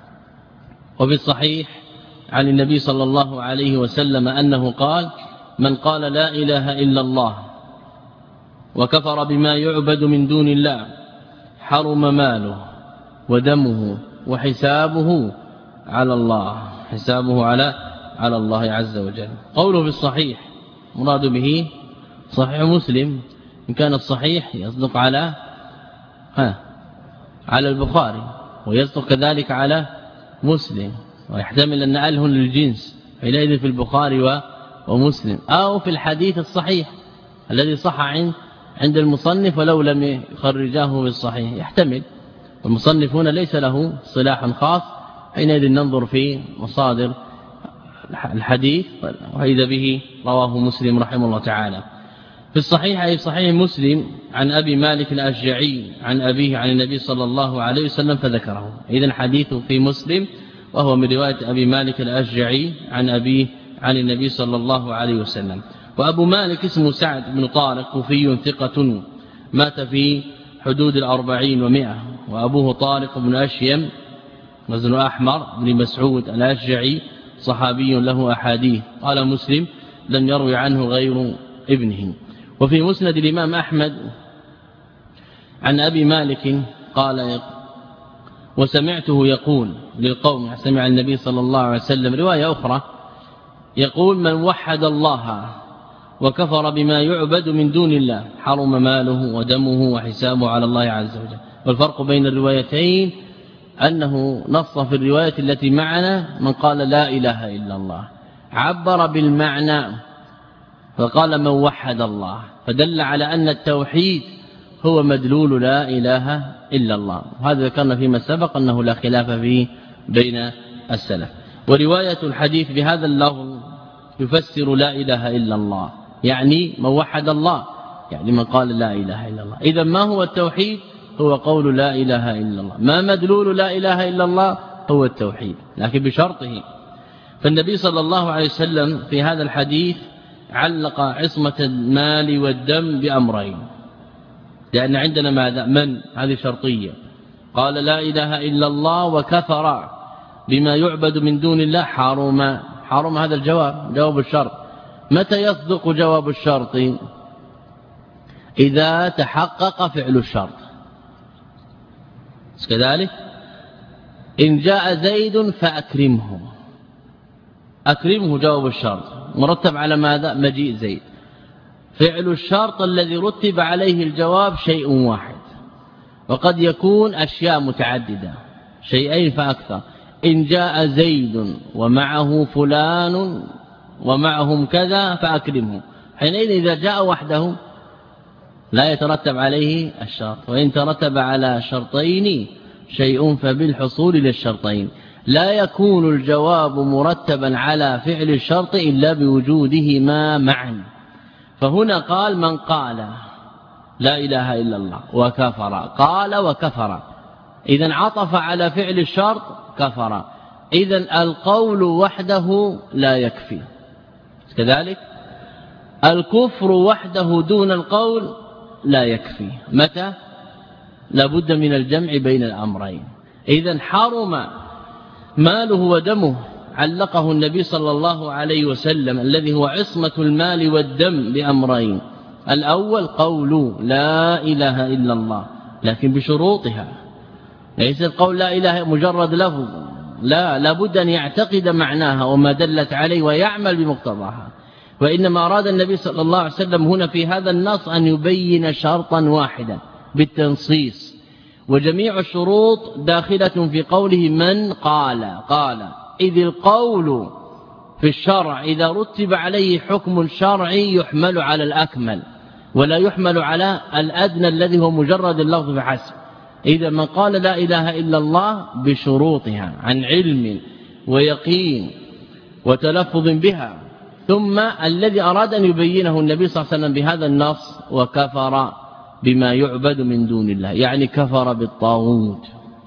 وفي الصحيح عن النبي صلى الله عليه وسلم أنه قال: من قال لا إله إلا الله وكفر بما يعبد من دون الله حرم ماله ودمه وحسابه على الله، حسابه على الله عز وجل. قوله في الصحيح مراد به صحيح مسلم، إن كان الصحيح يصدق على البخاري، ويصدق كذلك على مسلم، ويحتمل أن أله للجنس حينئذ في البخاري ومسلم، أو في الحديث الصحيح الذي صح عند المصنف ولو لم يخرجاه بالصحيح، يحتمل. المصنف هنا ليس له صلاح خاص، حينئذ ننظر في مصادر الحديث وإذا به رواه مسلم رحمه الله تعالى. في الصحيح أي صحيح مسلم عن أبي مالك الأشجعي عن أبيه عن النبي صلى الله عليه وسلم فذكره. إذن حديث في مسلم وهو من رواية أبي مالك الأشجعي عن أبيه عن النبي صلى الله عليه وسلم. وأبو مالك اسمه سعد بن طارق كوفي ثقة مات في حدود 40 و100. وأبوه طارق بن أشيم وزن أحمر بن مسعود الأشجعي صحابي له أحاديث. قال مسلم لم يروي عنه غير ابنه. وفي مسند الإمام أحمد عن أبي مالك قال وسمعته يقول للقوم، سمع النبي صلى الله عليه وسلم رواية أخرى يقول من وحد الله وكفر بما يعبد من دون الله حرم ماله ودمه وحسابه على الله عز وجل. والفرق بين الروايتين أنه نص في الرواية التي معنا من قال لا إله إلا الله عبر بالمعنى فقال من وحد الله، فدل على أن التوحيد هو مدلول لا إله إلا الله. وهذا ذكرنا فيما سبق أنه لا خلاف فيه بين السلف. ورواية الحديث بهذا اللفظ يفسر لا إله إلا الله يعني من وحد الله، يعني من قال لا إله إلا الله. إذا ما هو التوحيد؟ هو قول لا إله إلا الله. ما مدلول لا إله إلا الله؟ هو التوحيد، لكن بشرطه. فالنبي صلى الله عليه وسلم في هذا الحديث علق عصمة المال والدم بأمرين، لأن عندنا ماذا؟ من هذه شرطية. قال لا إله إلا الله وكفر بما يعبد من دون الله حرم هذا الجواب، جواب الشرط. متى يصدق جواب الشرط؟ إذا تحقق فعل الشرط. كذلك إن جاء زيد فأكرمه، أكرمه جواب الشرط مرتب على ماذا؟ مجيء زيد. فعل الشرط الذي رتب عليه الجواب شيء واحد، وقد يكون أشياء متعددة، شيئين فأكثر. إن جاء زيد ومعه فلان ومعهم كذا فأكرمه، حينئذ إذا جاء وحده لا يترتب عليه الشرط. وإن ترتب على شرطين شيء فبالحصول للشرطين. لا يكون الجواب مرتبا على فعل الشرط إلا بوجودهما معا. فهنا قال من قال لا إله إلا الله وكفر، قال وكفر، إذن عطف على فعل الشرط كفر. إذن القول وحده لا يكفي. كذلك الكفر وحده دون القول لا يكفي. متى؟ لابد من الجمع بين الأمرين. إذن حرم ماله ودمه علقه النبي صلى الله عليه وسلم الذي هو عصمة المال والدم بأمرين. الأول قول لا إله إلا الله لكن بشروطها، ليس القول لا إله مجرد لفظ، لا، لابد أن يعتقد معناها وما دلت عليه ويعمل بمقتضاها. وإنما أراد النبي صلى الله عليه وسلم هنا في هذا النص أن يبين شرطا واحدا بالتنصيص، وجميع الشروط داخلة في قوله من قال. إذ القول في الشرع إذا رتب عليه حكم شرعي يحمل على الأكمل ولا يحمل على الأدنى الذي هو مجرد اللفظ فحسب. إذا من قال لا إله إلا الله بشروطها عن علم ويقين وتلفظ بها، ثم الذي أراد أن يبينه النبي صلى الله عليه وسلم بهذا النص وكفر بما يعبد من دون الله، يعني كفر بالطاغوت.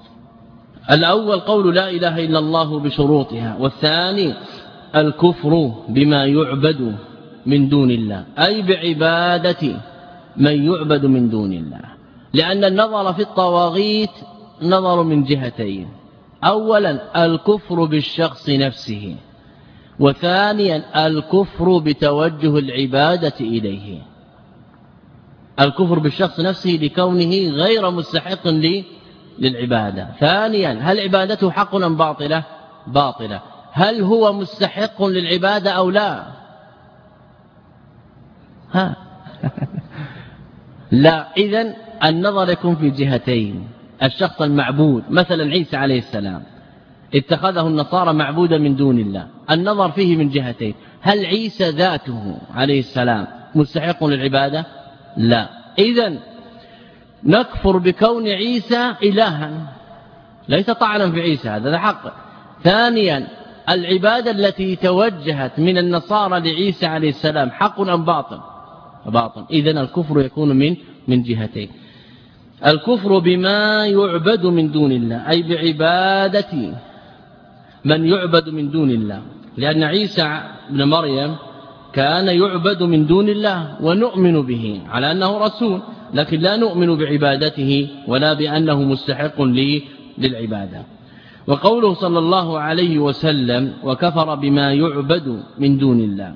الأول قول لا إله إلا الله بشروطها، والثاني الكفر بما يعبد من دون الله أي بعبادة من يعبد من دون الله. لأن النظر في الطواغيت نظر من جهتين: أولا الكفر بالشخص نفسه، وثانيا الكفر بتوجه العبادة إليه. الكفر بالشخص نفسه لكونه غير مستحق للعبادة. ثانيا هل عبادته حق أم باطلة؟ باطلة. هل هو مستحق للعبادة أو لا؟ لا. إذن النظر يكون في جهتين: الشخص المعبود مثلا عيسى عليه السلام اتخذه النصارى معبودا من دون الله، النظر فيه من جهتين: هل عيسى ذاته عليه السلام مستحق للعبادة؟ لا. إذن نكفر بكون عيسى إلها، ليس طعنا في عيسى، هذا حق. ثانيا العبادة التي توجهت من النصارى لعيسى عليه السلام حق أم باطل؟ باطل. إذن الكفر يكون من جهتين: الكفر بما يعبد من دون الله أي بعبادة من يعبد من دون الله، لأن عيسى بن مريم كان يعبد من دون الله ونؤمن به على أنه رسول، لكن لا نؤمن بعبادته ولا بأنه مستحق للعبادة. وقوله صلى الله عليه وسلم وكفر بما يعبد من دون الله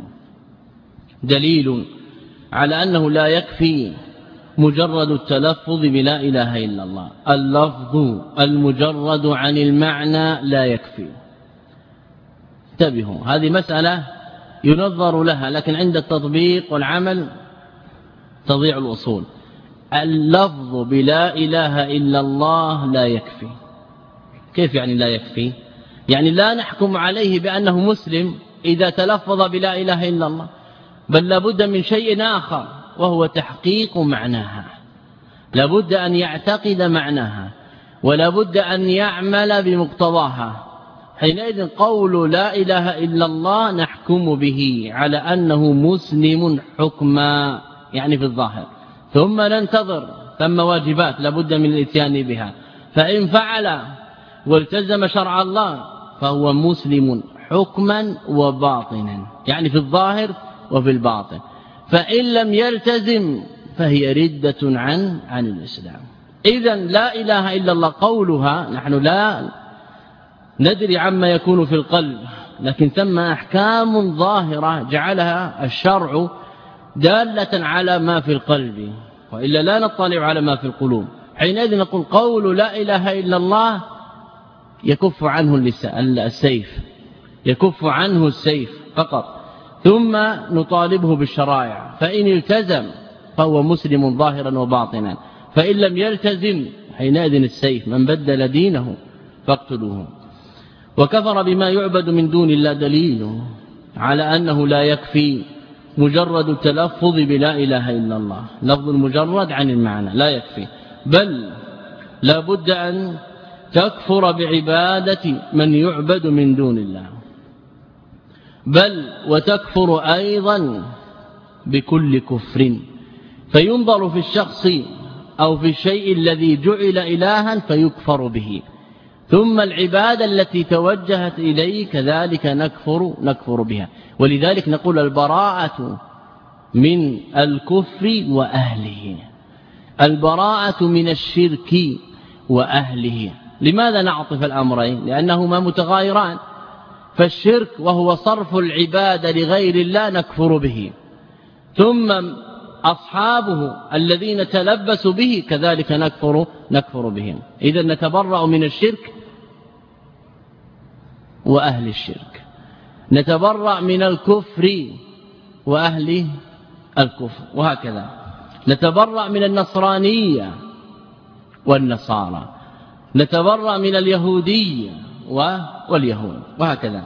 دليل على أنه لا يكفي مجرد التلفظ بلا إله إلا الله. اللفظ المجرد عن المعنى لا يكفي. انتبهوا، هذه مسألة ينظر لها، لكن عند التطبيق والعمل تضيع الأصول. اللفظ بلا إله إلا الله لا يكفي. كيف يعني لا يكفي؟ يعني لا نحكم عليه بأنه مسلم إذا تلفظ بلا إله إلا الله، بل لابد من شيء آخر وهو تحقيق معناها. لابد أن يعتقد معناها ولابد أن يعمل بمقتضاها. حينئذ قول لا إله إلا الله نحكم به على أنه مسلم حكما، يعني في الظاهر، ثم ننتظر ثم واجبات لابد من الاتيان بها، فإن فعل والتزم شرع الله فهو مسلم حكما وباطنا، يعني في الظاهر وفي الباطن. فإن لم يلتزم فهي ردة عن الإسلام. إذن لا إله إلا الله قولها نحن لا ندري عما يكون في القلب، لكن ثم أحكام ظاهرة جعلها الشرع دالة على ما في القلب، وإلا لا نطلع على ما في القلوب. حينئذ نقول قول لا إله إلا الله يكف عنه السيف، يكف عنه السيف فقط، ثم نطالبه بالشرائع، فإن التزم فهو مسلم ظاهرا وباطنا، فإن لم يلتزم حينئذ السيف، من بدل دينه فاقتلوه. وكفر بما يعبد من دون الله دليل على أنه لا يكفي مجرد التلفظ بلا إله إلا الله، لفظ المجرد عن المعنى لا يكفي، بل لا بد أن تكفر بعبادة من يعبد من دون الله، بل وتكفر أيضا بكل كفر. فينظر في الشخص أو في الشيء الذي جعل إلها فيكفر به، ثم العبادة التي توجهت إليه كذلك نكفر بها. ولذلك نقول البراءة من الكفر وأهله، البراءة من الشرك وأهله. لماذا نعطف الأمرين؟ لأنهما متغايران. فالشرك وهو صرف العبادة لغير الله نكفر به، ثم أصحابه الذين تلبسوا به كذلك نكفر بهم. إذن نتبرأ من الشرك وأهل الشرك، نتبرأ من الكفر وأهل الكفر، وهكذا نتبرأ من النصرانية والنصارى، نتبرأ من اليهودية واليهود، وهكذا.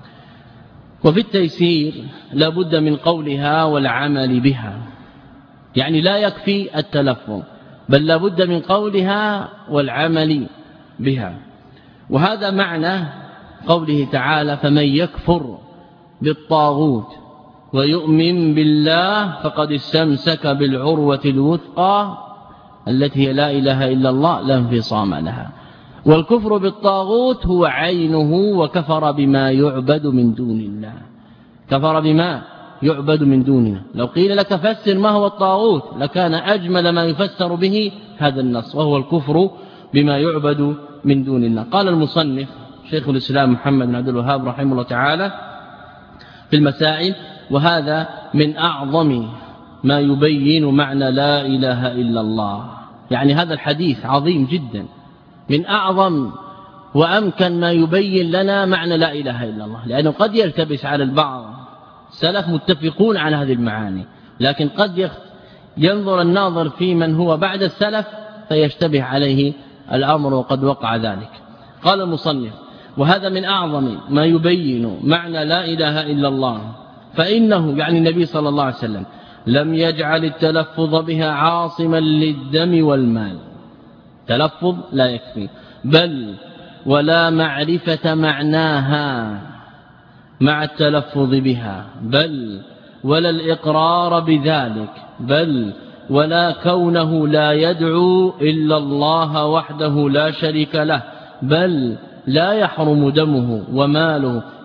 وفي التيسير لا بد من قولها والعمل بها، يعني لا يكفي التلفظ بل لا بد من قولها والعمل بها. وهذا معنى قوله تعالى فمن يكفر بالطاغوت ويؤمن بالله فقد استمسك بالعروة الوثقى التي هي لا إله إلا الله لا انفصام لها. والكفر بالطاغوت هو عينه وكفر بما يعبد من دون الله، كفر بما يعبد من دونه. لو قيل لك فسر ما هو الطاغوت لكان أجمل ما يفسر به هذا النص، وهو الكفر بما يعبد من دون الله. قال المصنف شيخ الإسلام محمد بن عبد الوهاب رحمه الله تعالى في المسائل: وهذا من أعظم ما يبين معنى لا إله إلا الله. يعني هذا الحديث عظيم جدا، من أعظم وأمكن ما يبين لنا معنى لا إله إلا الله، لأنه قد يلتبس على البعض. سلف متفقون على هذه المعاني، لكن قد ينظر الناظر في من هو بعد السلف فيشتبه عليه الأمر، وقد وقع ذلك. قال المصنف: وهذا من أعظم ما يبين معنى لا إله إلا الله، فإنه يعني النبي صلى الله عليه وسلم لم يجعل التلفظ بها عاصما للدم والمال، تلفظ لا يكفي، بل ولا معرفة معناها مع التلفظ بها، بل ولا الإقرار بذلك، بل ولا كونه لا يدعو إلا الله وحده لا شريك له، بل لا يحرم دمه وماله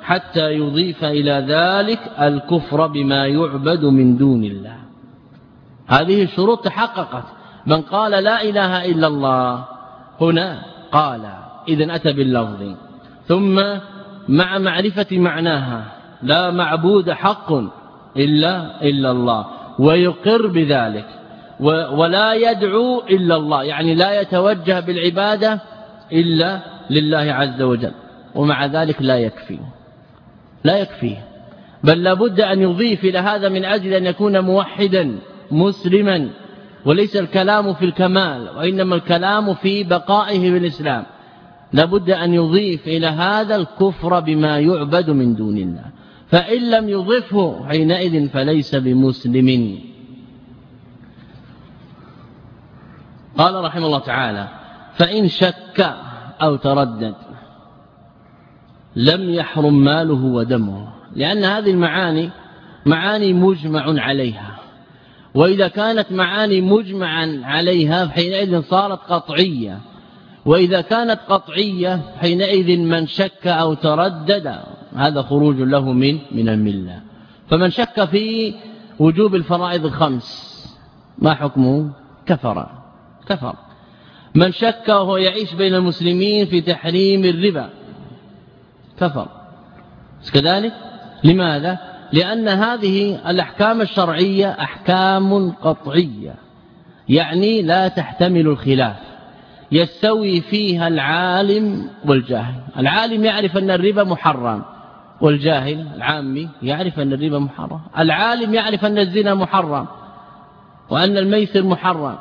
حتى يضيف إلى ذلك الكفر بما يعبد من دون الله. هذه الشروط تحققت. من قال لا إله إلا الله هنا قال إذن أتى باللفظ، ثم مع معرفة معناها لا معبود حق إلا الله، ويقر بذلك، ولا يدعو إلا الله، يعني لا يتوجه بالعبادة إلا لله عز وجل، ومع ذلك لا يكفي بل لابد أن يضيف إلى هذا من أجل أن يكون موحدا مسلما، وليس الكلام في الكمال وإنما الكلام في بقائه بالإسلام. لابد أن يضيف إلى هذا الكفر بما يعبد من دون الله، فإن لم يضفه حينئذ فليس بمسلم. قال رحمه الله تعالى: فإن شك أو تردد لم يحرم ماله ودمه، لأن هذه المعاني معاني مجمع عليها، وإذا كانت معاني مجمعا عليها حينئذ صارت قطعية، وإذا كانت قطعية حينئذ من شك أو تردد هذا خروج له من الملة. فمن شك في وجوب الفرائض الخمس ما حكمه؟ كفر. من شك وهو يعيش بين المسلمين في تحريم الربا كفر كذلك. لماذا؟ لأن هذه الأحكام الشرعية أحكام قطعية، يعني لا تحتمل الخلاف، يستوي فيها العالم والجاهل. العالم يعرف أن الربا محرم، والجاهل العامي يعرف أن الربا محرم. العالم يعرف أن الزنا محرم وأن الميسر محرم،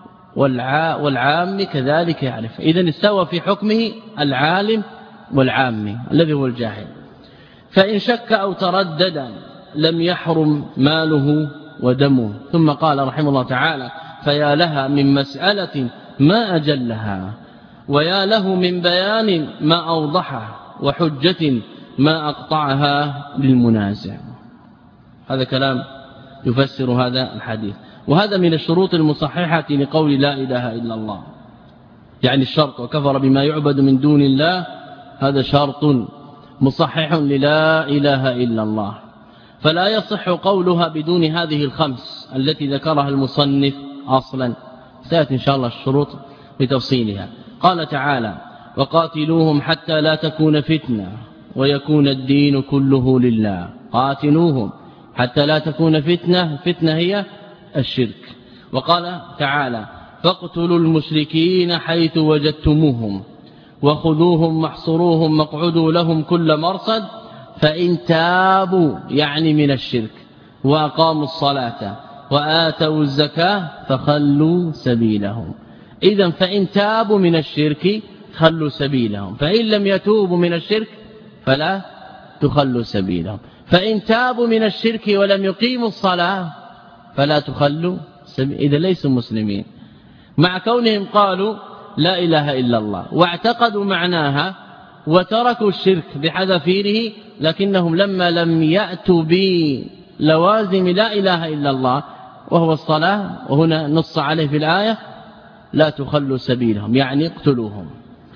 والعام كذلك يعرف. إذن استوى في حكمه العالم والعامي الذي هو الجاهل. فإن شك أو تردد لم يحرم ماله ودمه. ثم قال رحمه الله تعالى: فيا لها من مسألة ما أجلها، ويا له من بيان ما أوضحه، وحجة ما أقطعها للمنازع. هذا كلام يفسر هذا الحديث. وهذا من الشروط المصححة لقول لا إله إلا الله، يعني الشرط وكفر بما يعبد من دون الله هذا شرط مصحح للا إله إلا الله، فلا يصح قولها بدون هذه الخمس التي ذكرها المصنف أصلا. سيأتي إن شاء الله الشروط بتفصيلها. قال تعالى: وقاتلوهم حتى لا تكون فتنة ويكون الدين كله لله. قاتلوهم حتى لا تكون فتنة هي الشرك. وقال تعالى: فاقتلوا المشركين حيث وجدتموهم وخذوهم واحصروهم واقعدوا لهم كل مرصد فإن تابوا، يعني من الشرك، وأقاموا الصلاة وآتوا الزكاة فخلوا سبيلهم. إذن فإن تابوا من الشرك خلوا سبيلهم، فإن لم يتوبوا من الشرك فلا تخلوا سبيلهم. فإن تابوا من الشرك ولم يقيموا الصلاة فلا تخلوا سبيلهم. إذا ليسوا مسلمين، مع كونهم قالوا لا إله إلا الله واعتقدوا معناها وتركوا الشرك بحذافيره، لكنهم لما لم يأتوا بلوازم لا إله إلا الله وهو الصلاة، وهنا نص عليه في الآية: لا تخلوا سبيلهم، يعني اقتلوهم.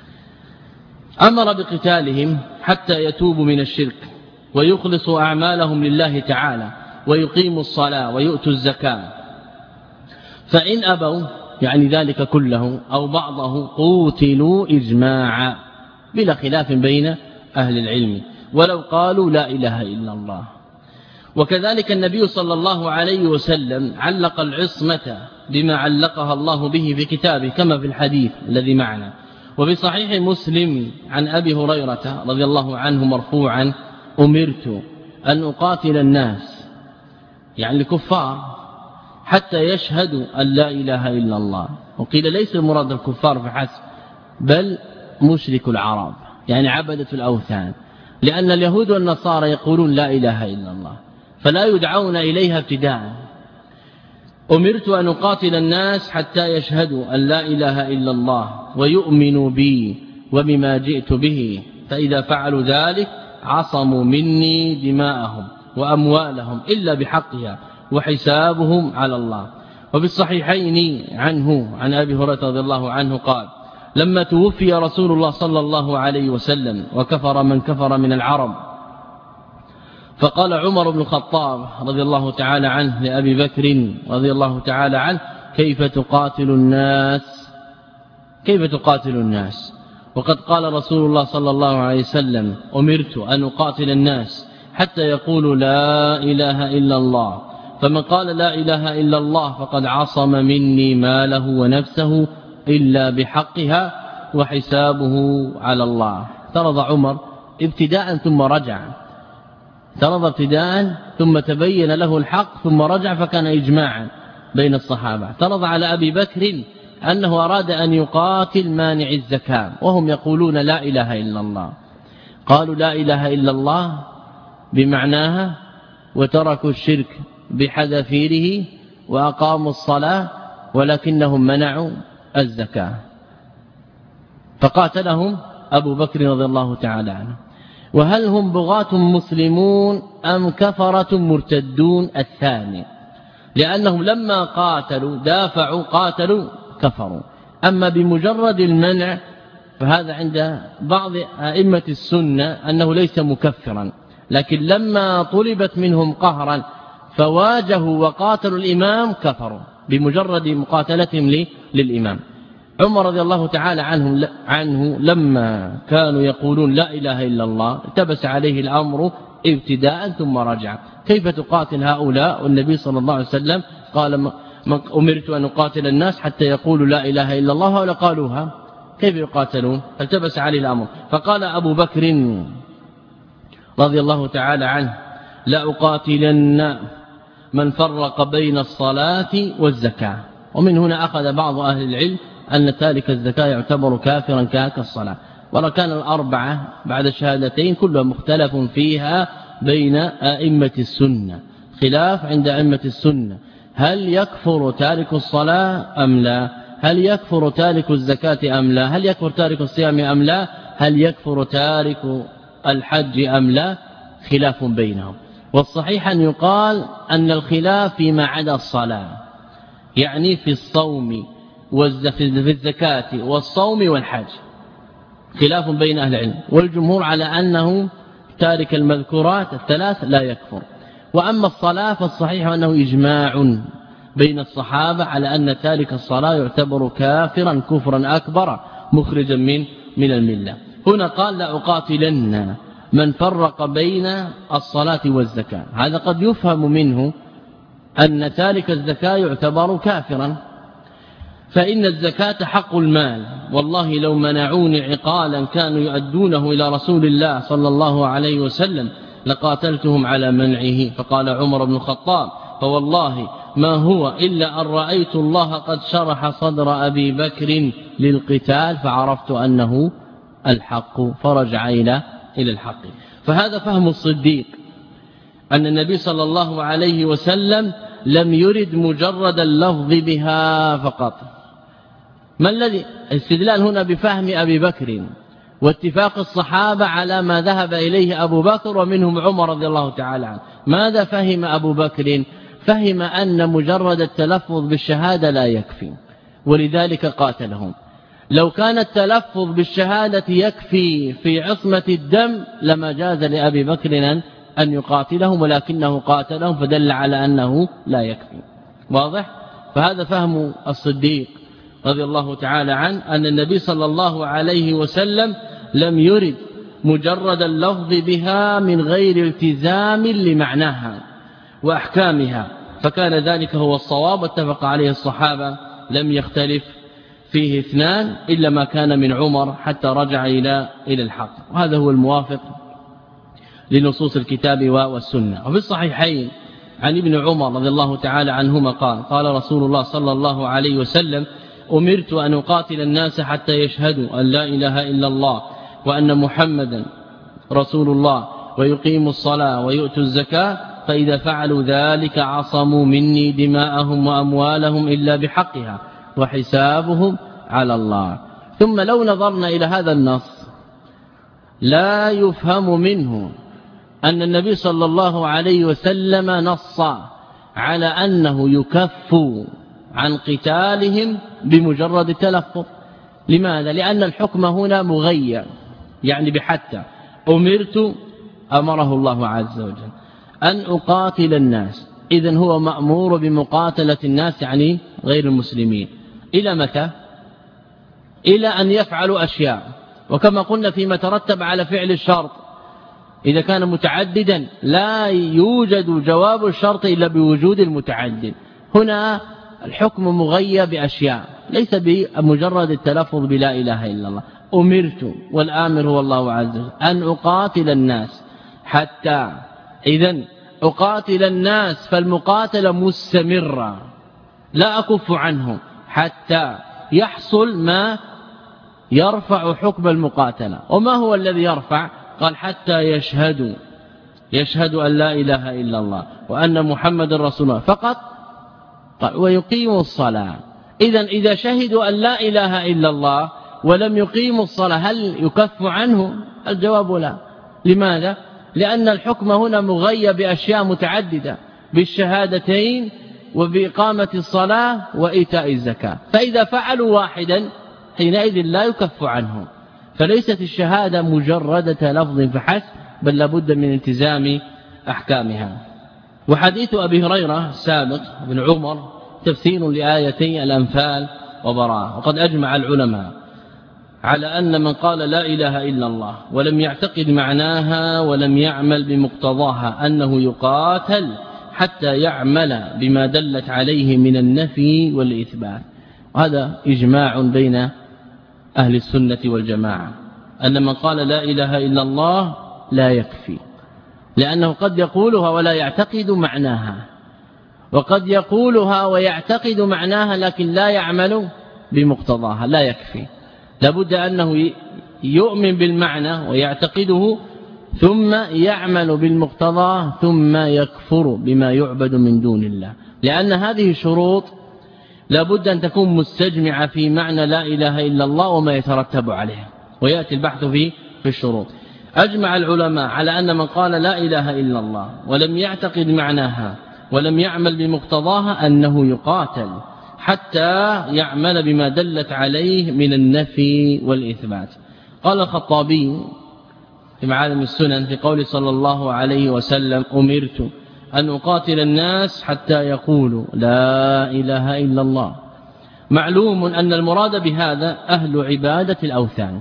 أمر بقتالهم حتى يتوبوا من الشرك ويخلصوا أعمالهم لله تعالى ويقيموا الصلاة ويؤتوا الزكاة. فإن أبوا، يعني ذلك كله أو بعضه، قوتلوا إجماعا بلا خلاف بين أهل العلم ولو قالوا لا إله إلا الله. وكذلك النبي صلى الله عليه وسلم علق العصمة بما علقها الله به في كتابه كما في الحديث الذي معنا. وفي صحيح مسلم عن أبي هريرة رضي الله عنه مرفوعا: أمرت أن أقاتل الناس، يعني الكفار، حتى يشهدوا أن لا إله إلا الله. وقيل ليس المراد الكفار فحسب، بل مشرك العرب، يعني عبدة الأوثان، لأن اليهود والنصارى يقولون لا إله إلا الله فلا يدعون إليها ابتداء. أمرت أن أقاتل الناس حتى يشهدوا أن لا إله إلا الله ويؤمنوا بي وبما جئت به، فإذا فعلوا ذلك عصموا مني دماءهم وأموالهم إلا بحقها وحسابهم على الله. وفي الصحيحين عنه عن أبي هريرة رضي الله عنه قال: لما توفي رسول الله صلى الله عليه وسلم وكفر من كفر من العرب فقال عمر بن الخطاب رضي الله تعالى عنه لأبي بكر رضي الله تعالى عنه كيف تقاتل الناس وقد قال رسول الله صلى الله عليه وسلم أمرت أن أقاتل الناس حتى يقولوا لا إله إلا الله فمن قال لا إله إلا الله فقد عصم مني ماله ونفسه إلا بحقها وحسابه على الله. اعترض عمر ابتداء ثم رجع، اعترض ابتداء ثم تبين له الحق ثم رجع فكان إجماعا بين الصحابة. اعترض على أبي بكر أنه أراد أن يقاتل مانع الزكاة وهم يقولون لا إله إلا الله، قالوا لا إله إلا الله بمعناها وتركوا الشرك بحذافيره وأقاموا الصلاة ولكنهم منعوا الزكاة، فقاتلهم أبو بكر رضي الله تعالى عنه. وهل هم بغاة مسلمون أم كفرة مرتدون؟ الثاني، لأنهم لما قاتلوا دافعوا قاتلوا كفروا. أما بمجرد المنع فهذا عند بعض أئمة السنة أنه ليس مكفرا، لكن لما طلبت منهم قهرا فواجهوا وقاتلوا الإمام كفروا بمجرد مقاتلتهم للإمام. عمر رضي الله تعالى عنه لما كانوا يقولون لا إله إلا الله التبس عليه الأمر ابتداء ثم رجع. كيف تقاتل هؤلاء؟ والنبي صلى الله عليه وسلم قال أمرت أن أقاتل الناس حتى يقولوا لا إله إلا الله ولا قالوها، كيف يقاتلون؟ التبس عليه الأمر. فقال أبو بكر رضي الله تعالى عنه لا أقاتلن من فرق بين الصلاة والزكاة. ومن هنا أخذ بعض أهل العلم أن تارك الزكاة يعتبر كافرا كالصلاة. ولكان الأربعة بعد الشهادتين كلها مختلف فيها بين أئمة السنة، خلاف عند أئمة السنة، هل يكفر تارك الصلاة أم لا؟ هل يكفر تارك الزكاة أم لا؟ هل يكفر تارك الصيام أم لا؟ هل يكفر تارك الحج أم لا؟ خلاف بينهم. والصحيح أن يقال أن الخلاف فيما عدا الصلاة، يعني في الصوم في الزكاة والصوم والحج خلاف بين أهل العلم، والجمهور على أنه تارك المذكورات الثلاث لا يكفر. وأما الصلاة فالصحيح أنه إجماع بين الصحابة على أن تارك الصلاة يعتبر كافرا كفرا أكبر مخرجا من الملة. هنا قال لا أقاتلن من فرق بين الصلاة والزكاة. هذا قد يفهم منه أن تارك الزكاة يعتبر كافرا، فإن الزكاة حق المال، والله لو منعوني عقالا كانوا يؤدونه إلى رسول الله صلى الله عليه وسلم لقاتلتهم على منعه. فقال عمر بن الخطاب فوالله ما هو إلا أن رأيت الله قد شرح صدر أبي بكر للقتال فعرفت أنه الحق فرجع إلى الحق. فهذا فهم الصديق أن النبي صلى الله عليه وسلم لم يرد مجرد اللفظ بها فقط. ما الذي استدلال هنا بفهم أبي بكر واتفاق الصحابة على ما ذهب إليه أبو بكر ومنهم عمر رضي الله تعالى عنه. ماذا فهم أبو بكر؟ فهم أن مجرد التلفظ بالشهادة لا يكفي، ولذلك قاتلهم. لو كان التلفظ بالشهادة يكفي في عصمة الدم لما جاز لأبي بكر أن يقاتلهم، ولكنه قاتلهم فدل على أنه لا يكفي. واضح؟ فهذا فهم الصديق رضي الله تعالى عنه أن النبي صلى الله عليه وسلم لم يرد مجرد اللفظ بها من غير التزام لمعناها وأحكامها، فكان ذلك هو الصواب واتفق عليه الصحابة، لم يختلف فيه اثنان إلا ما كان من عمر حتى رجع إلى الحق. وهذا هو الموافق لنصوص الكتاب والسنة. وفي الصحيحين عن ابن عمر رضي الله تعالى عنهما قال رسول الله صلى الله عليه وسلم أمرت أن أقاتل الناس حتى يشهدوا أن لا إله إلا الله وأن محمدا رسول الله ويقيموا الصلاة ويؤتوا الزكاة، فإذا فعلوا ذلك عصموا مني دماءهم وأموالهم إلا بحقها وحسابهم على الله. ثم لو نظرنا إلى هذا النص لا يفهم منه أن النبي صلى الله عليه وسلم نص على أنه يكف عن قتالهم بمجرد التلفظ. لماذا؟ لأن الحكم هنا مغير، يعني بحتى أمرت أمره الله عز وجل، أن أقاتل الناس. إذن هو مأمور بمقاتلة الناس يعني غير المسلمين. إلى متى؟ إلى أن يفعلوا أشياء، وكما قلنا فيما ترتب على فعل الشرط إذا كان متعددا لا يوجد جواب الشرط إلا بوجود المتعدد. هنا الحكم مغيب بأشياء ليس بمجرد التلفظ بلا إله إلا الله. أمرت والآمر هو الله عز وجل أن أقاتل الناس حتى، إذن أقاتل الناس فالمقاتلة مستمرة لا أكف عنهم حتى يحصل ما يرفع حكم المقاتلة. وما هو الذي يرفع؟ قال حتى يشهدوا أن لا إله إلا الله وأن محمد رسول الله فقط. قال ويقيموا الصلاة. إذا شهدوا أن لا إله إلا الله ولم يقيموا الصلاة هل يكف عنه؟ الجواب لا. لماذا؟ لأن الحكم هنا مغيب بأشياء متعددة، بالشهادتين وبإقامة الصلاة وإيتاء الزكاة، فإذا فعلوا واحدا حينئذ لا يكف عنهم. فليست الشهادة مجرد لفظ فحسب، بل لابد من التزام أحكامها. وحديث أبي هريرة السابق بن عمر تفسير لآيتي الأنفال وبراءة. وقد أجمع العلماء على أن من قال لا إله إلا الله ولم يعتقد معناها ولم يعمل بمقتضاها أنه يقاتل حتى يعمل بما دلت عليه من النفي والإثبات. هذا إجماع بين أهل السنة والجماعة أن من قال لا إله إلا الله لا يكفي، لأنه قد يقولها ولا يعتقد معناها، وقد يقولها ويعتقد معناها لكن لا يعمل بمقتضاها، لا يكفي. لابد أنه يؤمن بالمعنى ويعتقده ثم يعمل بالمقتضى ثم يكفر بما يعبد من دون الله، لأن هذه الشروط لابد أن تكون مستجمعة في معنى لا إله إلا الله وما يترتب عليه، ويأتي البحث في الشروط. أجمع العلماء على أن من قال لا إله إلا الله ولم يعتقد معناها ولم يعمل بمقتضاها أنه يقاتل حتى يعمل بما دلت عليه من النفي والإثبات. قال الخطابي في معالم السنن في قول صلى الله عليه وسلم أمرت أن أقاتل الناس حتى يقولوا لا إله إلا الله. معلوم أن المراد بهذا أهل عبادة الأوثان،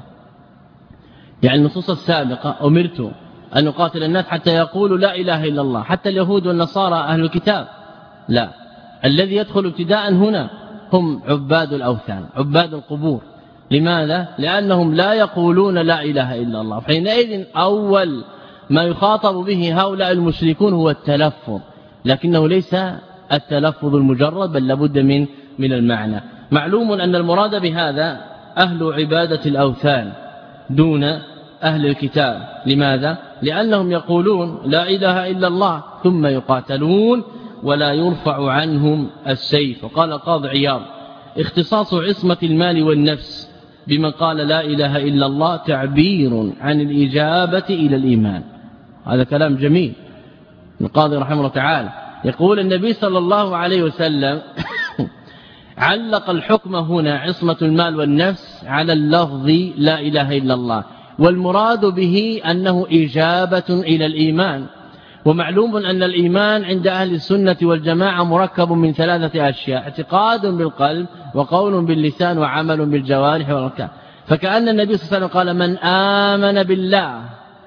يعني النصوص السابقة أمرت أن أقاتل الناس حتى يقولوا لا إله إلا الله، حتى اليهود والنصارى أهل الكتاب لا، الذي يدخل ابتداء هنا هم عباد الأوثان عباد القبور. لماذا؟ لأنهم لا يقولون لا إله إلا الله، حينئذ أول ما يخاطب به هؤلاء المشركون هو التلفظ، لكنه ليس التلفظ المجرد بل لابد من المعنى. معلوم أن المراد بهذا أهل عبادة الأوثان دون أهل الكتاب. لماذا؟ لأنهم يقولون لا إله إلا الله ثم يقاتلون ولا يرفع عنهم السيف. وقال القاضي عياض اختصاص عصمة المال والنفس بمن قال لا إله إلا الله تعبير عن الإجابة إلى الإيمان. هذا كلام جميل. القاضي رحمه الله تعالى يقول النبي صلى الله عليه وسلم علق الحكم هنا عصمة المال والنفس على اللفظ لا إله إلا الله، والمراد به أنه إجابة إلى الإيمان. ومعلوم أن الإيمان عند أهل السنة والجماعة مركب من ثلاثة أشياء: اعتقاد بالقلب وقول باللسان وعمل بالجوارح والأركان. فكأن النبي صلى الله عليه وسلم قال من آمن بالله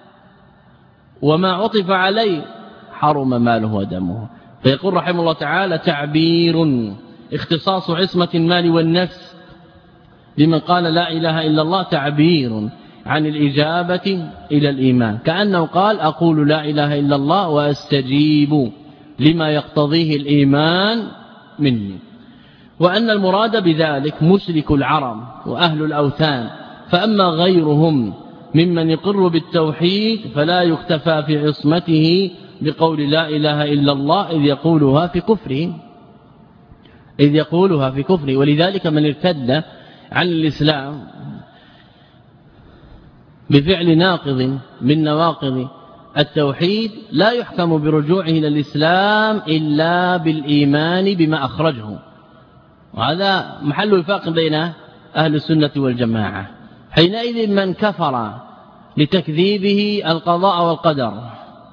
وما عطف عليه حرم ماله ودمه. فيقول رحمه الله تعالى تعبير اختصاص عصمة المال والنفس لمن قال لا إله إلا الله تعبير عن الإجابة إلى الإيمان، كأنه قال أقول لا إله إلا الله وأستجيب لما يقتضيه الإيمان مني. وأن المراد بذلك مشرك العرب وأهل الأوثان، فأما غيرهم ممن يقر بالتوحيد فلا يكتفى في عصمته بقول لا إله إلا الله إذ يقولها في كفره. ولذلك من ارتد عن الإسلام بفعل ناقض من نواقض التوحيد لا يحكم برجوعه إلى الإسلام إلا بالإيمان بما أخرجه، وهذا محل وفاق بين أهل السنة والجماعة. حينئذ من كفر لتكذيبه القضاء والقدر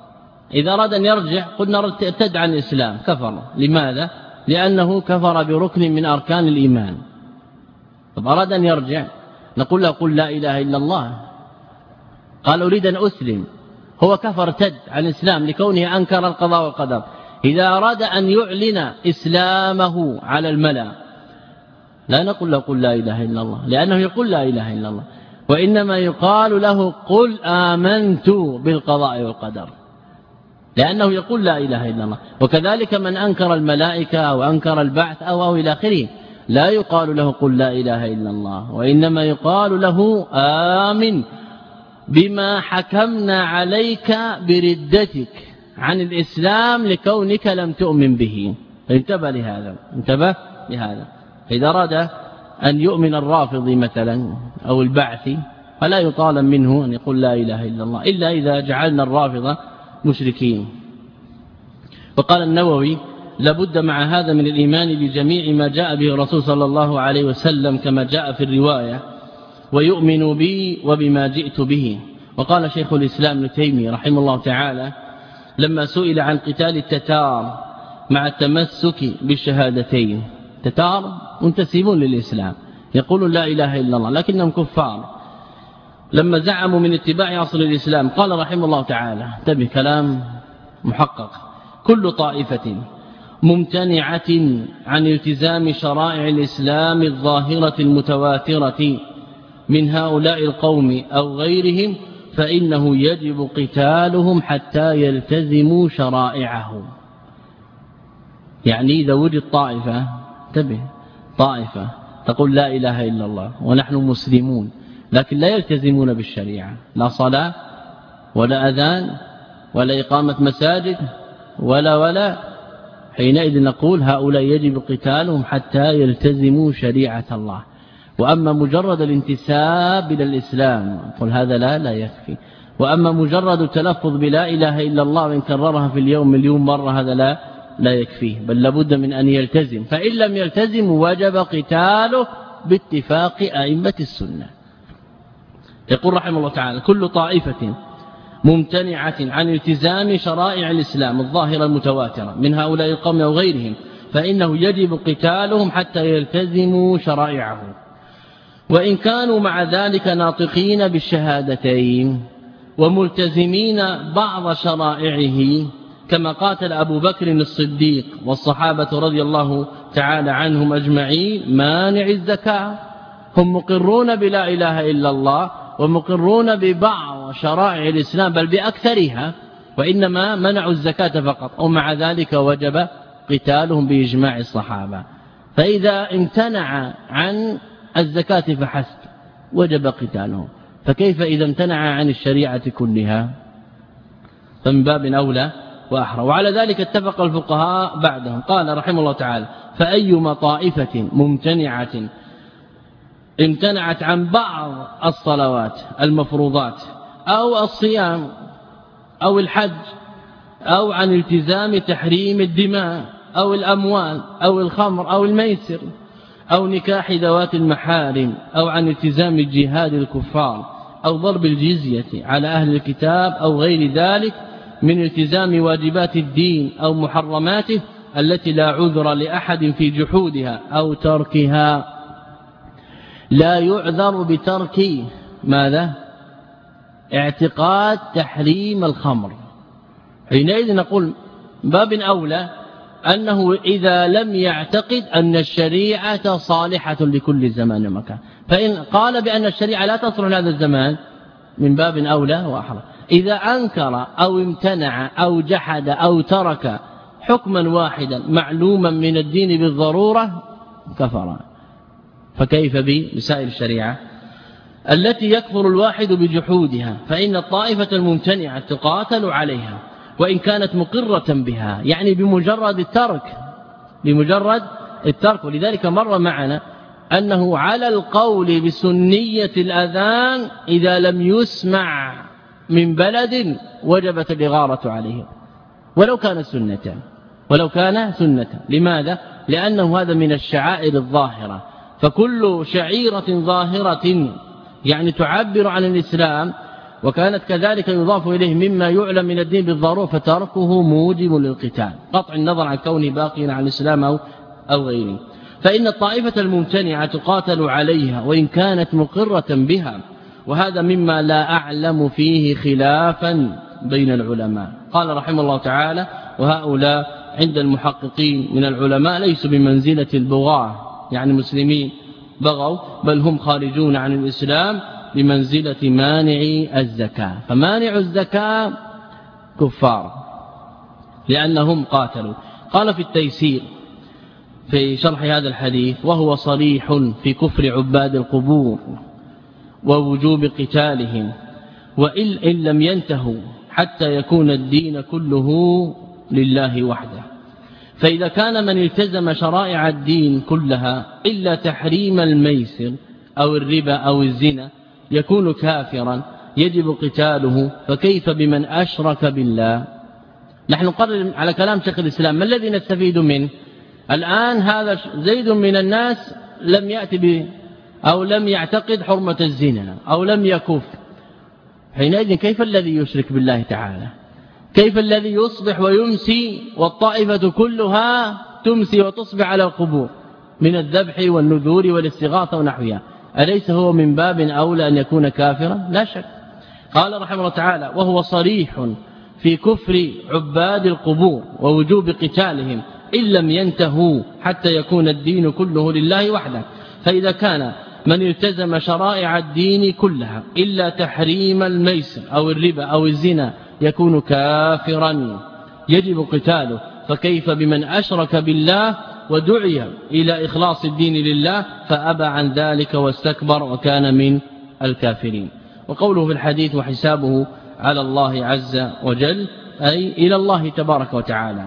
إذا أراد أن يرجع قلنا ارتد عن الإسلام كفر. لماذا؟ لأنه كفر بركن من أركان الإيمان. طب أراد أن يرجع نقول له قل لا إله إلا الله، قال أريد أن أسلم، هو كفر ارتد عن الإسلام لكونه أنكر القضاء والقدر. إذا أراد أن يعلن إسلامه على الملأ لا نقول له قل لا إله إلا الله، لأنه يقول لا إله إلا الله، وإنما يقال له قل آمنت بالقضاء والقدر، لأنه يقول لا إله إلا الله. وكذلك من أنكر الملائكة أو أنكر البعث أو إلى آخره لا يقال له قل لا إله إلا الله، وإنما يقال له آمن بما حكمنا عليك بردتك عن الإسلام لكونك لم تؤمن به. انتبه لهذا. إذا أراد أن يؤمن الرافض مثلا أو البعث فلا يطالب منه أن يقول لا إله إلا الله إلا إذا جعلنا الرافضة مشركين. وقال النووي لابد مع هذا من الإيمان بجميع ما جاء به الرسول صلى الله عليه وسلم كما جاء في الرواية، ويؤمن بي وبما جئت به. وقال شيخ الإسلام ابن تيمية رحمه الله تعالى لما سئل عن قتال التتار مع التمسك بالشهادتين، تتار منتسبون للإسلام يقولون لا إله إلا الله لكنهم كفار، لما زعموا من اتباع أصل الإسلام قال رحمه الله تعالى انتبه كلام محقق: كل طائفة ممتنعة عن التزام شرائع الإسلام الظاهرة المتواترة من هؤلاء القوم أو غيرهم فإنه يجب قتالهم حتى يلتزموا شرائعهم. يعني إذا وجد طائفة انتبه طائفة تقول لا إله إلا الله ونحن مسلمون لكن لا يلتزمون بالشريعة، لا صلاة ولا أذان ولا إقامة مساجد ولا حينئذ نقول هؤلاء يجب قتالهم حتى يلتزموا شريعة الله. وأما مجرد الانتساب إلى الإسلام قل هذا لا يكفي. وأما مجرد التلفظ بلا إله إلا الله وإن كررها في اليوم مليون مرة هذا لا يكفيه، بل لابد من أن يلتزم، فإن لم يلتزم وجب قتاله باتفاق أئمة السنة. يقول رحمه الله تعالى: كل طائفة ممتنعة عن التزام شرائع الإسلام الظاهرة المتواترة من هؤلاء القوم أو غيرهم فإنه يجب قتالهم حتى يلتزموا شرائعه، وإن كانوا مع ذلك ناطقين بالشهادتين وملتزمين بعض شرائعه كما قاتل أبو بكر الصديق والصحابة رضي الله تعالى عنهم أجمعين مانع الزكاة. هم مقرون بلا إله إلا الله ومقرون ببعض شرائع الإسلام بل بأكثرها، وإنما منعوا الزكاة فقط، ومع ذلك وجب قتالهم بإجماع الصحابة. فإذا امتنع عن الزكاة فحسب وجب قتالهم، فكيف إذا امتنع عن الشريعة كلها؟ فمن باب أولى وأحرى. وعلى ذلك اتفق الفقهاء بعدهم. قال رحمه الله تعالى: فأيما طائفة ممتنعة امتنعت عن بعض الصلوات المفروضات أو الصيام أو الحج أو عن التزام تحريم الدماء أو الأموال أو الخمر أو الميسر أو نكاح ذوات المحارم أو عن التزام الجهاد الكفار أو ضرب الجزية على أهل الكتاب أو غير ذلك من التزام واجبات الدين أو محرماته التي لا عذر لأحد في جحودها أو تركها. لا يعذر بترك ماذا؟ اعتقاد تحريم الخمر. حينئذ نقول باب أولى أنه إذا لم يعتقد أن الشريعة صالحة لكل زمان ومكان، فإن قال بأن الشريعة لا تصلح لهذا الزمان من باب أولى وأحرى. إذا أنكر أو امتنع أو جحد أو ترك حكما واحدا معلوما من الدين بالضرورة كفر. فكيف بمسائل الشريعة التي يكفر الواحد بجحودها؟ فإن الطائفة الممتنعة تقاتل عليها وإن كانت مقرة بها، يعني بمجرد الترك. ولذلك مر معنا أنه على القول بسنية الأذان إذا لم يسمع من بلد وجبت الإغارة عليه ولو كان سنة. لماذا؟ لأنه هذا من الشعائر الظاهرة، فكل شعيرة ظاهرة يعني تعبر عن الإسلام وكانت كذلك يضاف إليه مما يعلم من الدين بالضرورة فتركه موجب للقتال قطع النظر عن كونه باقيا عن الإسلام أو غيره. فإن الطائفة الممتنعة تقاتل عليها وإن كانت مقرة بها، وهذا مما لا أعلم فيه خلافا بين العلماء. قال رحمه الله تعالى: وهؤلاء عند المحققين من العلماء ليسوا بمنزلة البغاة، يعني المسلمين بغوا، بل هم خارجون عن الإسلام بمنزلة مانعي الزكاة. فمانع الزكاة كفار لأنهم قاتلوا. قال في التيسير في شرح هذا الحديث: وهو صريح في كفر عباد القبور ووجوب قتالهم، وإن لم ينتهوا حتى يكون الدين كله لله وحده. فإذا كان من التزم شرائع الدين كلها إلا تحريم الميسر أو الربا أو الزنا يكون كافرا يجب قتاله، فكيف بمن أشرك بالله؟ نحن نقرر على كلام شيخ الإسلام ما الذي نستفيد منه الآن؟ هذا زيد من الناس لم يأتي أو لم يعتقد حرمة الزنا أو لم يكف، حينئذ كيف الذي يشرك بالله تعالى؟ كيف الذي يصبح ويمسي والطائفة كلها تمسي وتصبح على القبور من الذبح والنذور والاستغاثة ونحوها؟ أليس هو من باب أولى أن يكون كافرا؟ لا شك. قال رحمه الله تعالى: وهو صريح في كفر عباد القبور ووجوب قتالهم إن لم ينتهوا حتى يكون الدين كله لله وحده. فإذا كان من التزم شرائع الدين كلها إلا تحريم الميسر أو الربا أو الزنا يكون كافرا يجب قتاله، فكيف بمن أشرك بالله ودعي إلى إخلاص الدين لله فأبى عن ذلك واستكبر وكان من الكافرين. وقوله في الحديث: وحسابه على الله عز وجل، أي إلى الله تبارك وتعالى،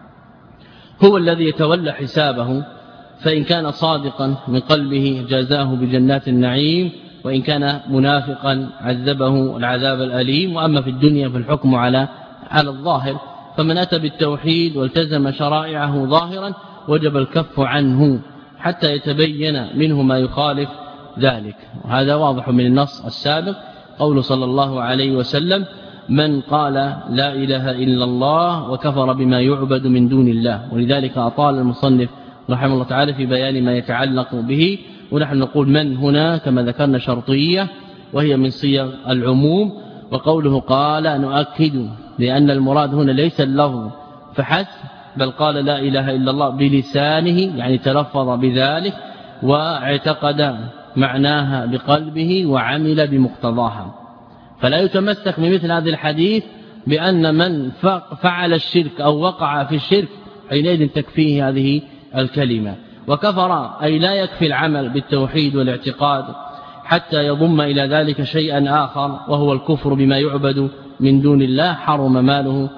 هو الذي يتولى حسابه، فإن كان صادقا من قلبه جازاه بجنات النعيم، وإن كان منافقا عذبه العذاب الأليم. وأما في الدنيا فالحكم على الظاهر، فمن أتى بالتوحيد والتزم شرائعه ظاهرا وجب الكف عنه حتى يتبين منه ما يخالف ذلك. وهذا واضح من النص السابق، قول صلى الله عليه وسلم: من قال لا إله إلا الله وكفر بما يعبد من دون الله. ولذلك أطال المصنف رحمه الله تعالى في بيان ما يتعلق به، ونحن نقول من هنا كما ذكرنا شرطية وهي من صيغ العموم. وقوله قال نؤكد لأن المراد هنا ليس اللفظ فحسب، بل قال لا إله إلا الله بلسانه، يعني تلفظ بذلك واعتقد معناها بقلبه وعمل بمقتضاها. فلا يتمسك بمثل هذا الحديث بأن من فعل الشرك أو وقع في الشرك حينئذ تكفيه هذه الكلمة. وكفر أي لا يكفي العمل بالتوحيد والاعتقاد حتى يضم إلى ذلك شيئا آخر وهو الكفر بما يعبد من دون الله، حرم ماله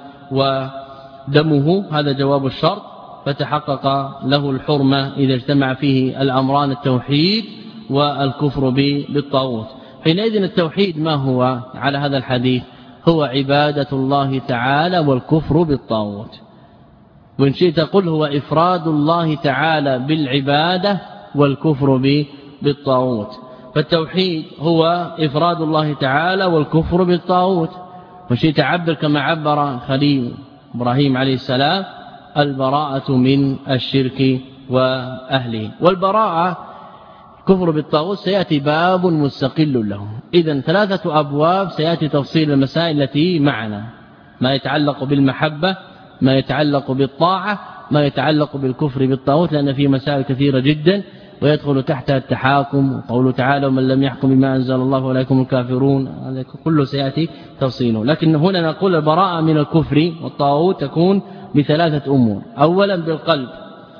ودمه. هذا جواب الشرط، فتحقق له الحرمة إذا اجتمع فيه الأمران التوحيد والكفر بالطاغوت. حينئذ التوحيد ما هو على هذا الحديث؟ هو عبادة الله تعالى والكفر بالطاغوت. وإن شئت قل هو إفراد الله تعالى بالعبادة والكفر بالطاغوت. فالتوحيد هو إفراد الله تعالى والكفر بالطاغوت. وإن شئت عبر كما عبر خليل إبراهيم عليه السلام: البراءة من الشرك وأهله. والبراءة كفر بالطاغوت سيأتي باب مستقل له. إذن 3 أبواب سيأتي تفصيل المسائل التي معنا: ما يتعلق بالمحبة، ما يتعلق بالطاعة، ما يتعلق بالكفر بالطاغوت، لأن فيه مسائل كثيرة جدا ويدخل تحتها التحاكم. وقوله تعالى: ومن لم يحكم بما أنزل الله فأولئك الكافرون، هذا كله سيأتي تفصيله. لكن هنا نقول البراءة من الكفر والطاغوت تكون ب3 أمور: أولا بالقلب،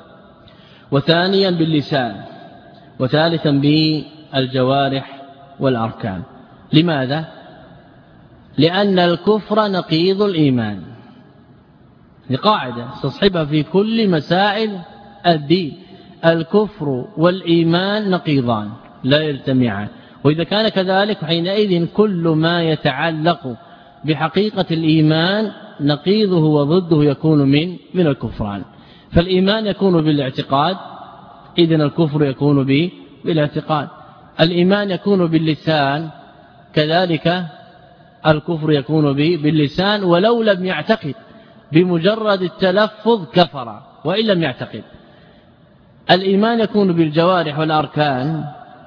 وثانيا باللسان، وثالثا بالجوارح والأركان. لماذا؟ لأن الكفر نقيض الإيمان، لقاعدة استصحبها في كل مسائل الدين: الكفر والإيمان نقيضان لا يجتمعان. وإذا كان كذلك حينئذ كل ما يتعلق بحقيقة الإيمان نقيضه وضده يكون من الكفران. فالإيمان يكون بالاعتقاد، إذن الكفر يكون بالاعتقاد. الإيمان يكون باللسان، كذلك الكفر يكون باللسان ولو لم يعتقد، بمجرد التلفظ كفر وإن لم يعتقد. الإيمان يكون بالجوارح والأركان،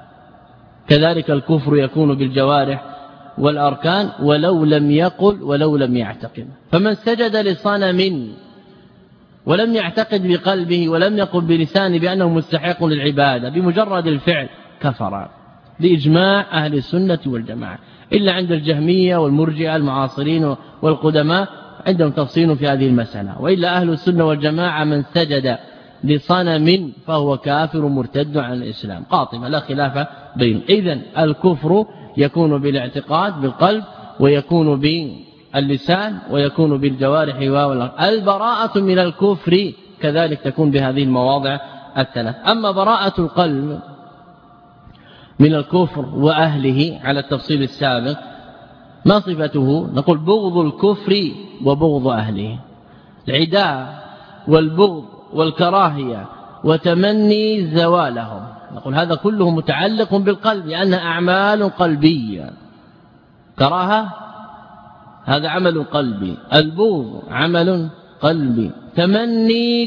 كذلك الكفر يكون بالجوارح والأركان ولو لم يقل ولو لم يعتقد. فمن سجد لصنم ولم يعتقد بقلبه ولم يقل بلسانه بأنه مستحق للعبادة، بمجرد الفعل كفر بإجماع أهل السنة والجماعة، إلا عند الجهمية والمرجئة المعاصرين والقدماء عندهم تفصيل في هذه المسألة. وإلا أهل السنة والجماعة من سجد لصنم فهو كافر مرتد عن الإسلام قاطبة لا خلاف بينه. إذن الكفر يكون بالاعتقاد بالقلب، ويكون باللسان، ويكون بالجوارح والأركان. البراءة من الكفر كذلك تكون بهذه المواضع الثلاث. أما براءة القلب من الكفر وأهله على التفصيل السابق، ما صفته؟ نقول بغض الكفر وبغض أهله، العداء والبغض والكراهية وتمني زوالهم. نقول هذا كله متعلق بالقلب لأنها أعمال قلبية. كراهة هذا عمل قلبي، البغض عمل قلبي، تمني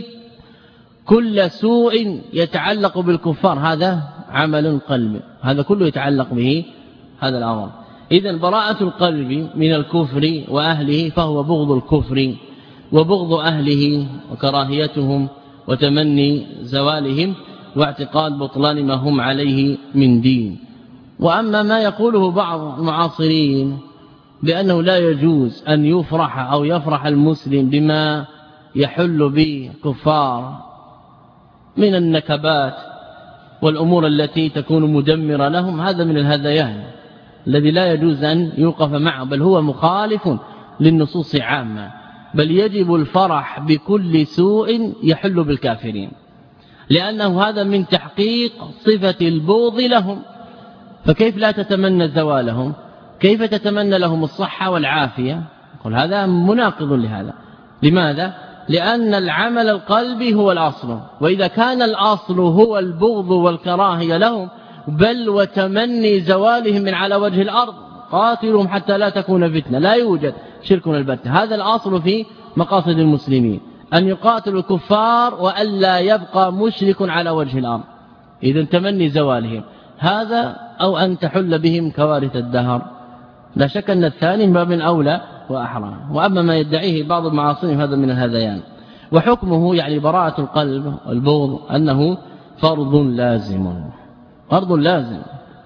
كل سوء يتعلق بالكفار هذا عمل قلبي، هذا كله يتعلق به هذا الأمر. إذن براءة القلب من الكفر وأهله فهو بغض الكفر وبغض أهله وكراهيتهم وتمني زوالهم واعتقاد بطلان ما هم عليه من دين. وأما ما يقوله بعض المعاصرين بأنه لا يجوز أن يفرح أو يفرح المسلم بما يحل به كفار من النكبات والأمور التي تكون مدمرة لهم، هذا من الهذيان الذي لا يجوز أن يوقف معه، بل هو مخالف للنصوص عامة، بل يجب الفرح بكل سوء يحل بالكافرين، لأنه هذا من تحقيق صفة البغض لهم. فكيف لا تتمنى زوالهم؟ كيف تتمنى لهم الصحة والعافية؟ يقول هذا مناقض لهذا. لماذا؟ لأن العمل القلبي هو الأصل، وإذا كان الأصل هو البغض والكراهية لهم بل وتمني زوالهم من على وجه الأرض، قاتلهم حتى لا تكون فتنة، لا يوجد شرك البتة، هذا الأصل في مقاصد المسلمين أن يقاتلوا الكفار وألا يبقى مشرك على وجه الأرض. إذن تمني زوالهم هذا أو أن تحل بهم كوارث الدهر، لا شك أن الثاني باب أولى وأحرى. وأما ما يدعيه بعض المعاصرين هذا من الهذيان. وحكمه يعني براءة القلب والبغض أنه فرض لازم، فرض لازم،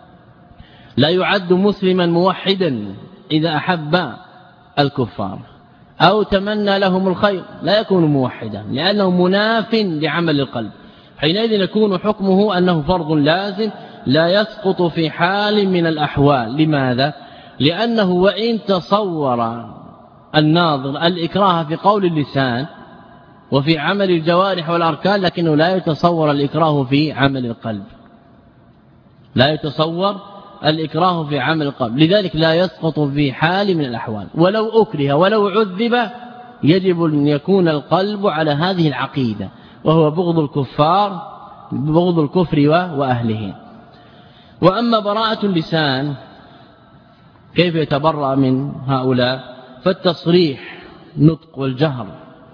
لا يعد مسلما موحدا إذا أحب الكفار أو تمنى لهم الخير، لا يكون موحدا لأنه مناف لعمل القلب، حينئذ يكون حكمه أنه فرض لازم لا يسقط في حال من الأحوال. لماذا؟ لأنه وإن تصور الناظر الإكراه في قول اللسان وفي عمل الجوارح والأركان، لكنه لا يتصور الإكراه في عمل القلب، لا يتصور الإكراه في عمل القلب، لذلك لا يسقط في حال من الأحوال. ولو أكره ولو عذب يجب أن يكون القلب على هذه العقيدة، وهو بغض الكفار، بغض الكفر وأهله. وأما براءة اللسان كيف يتبرأ من هؤلاء؟ فالتصريح نطق والجهر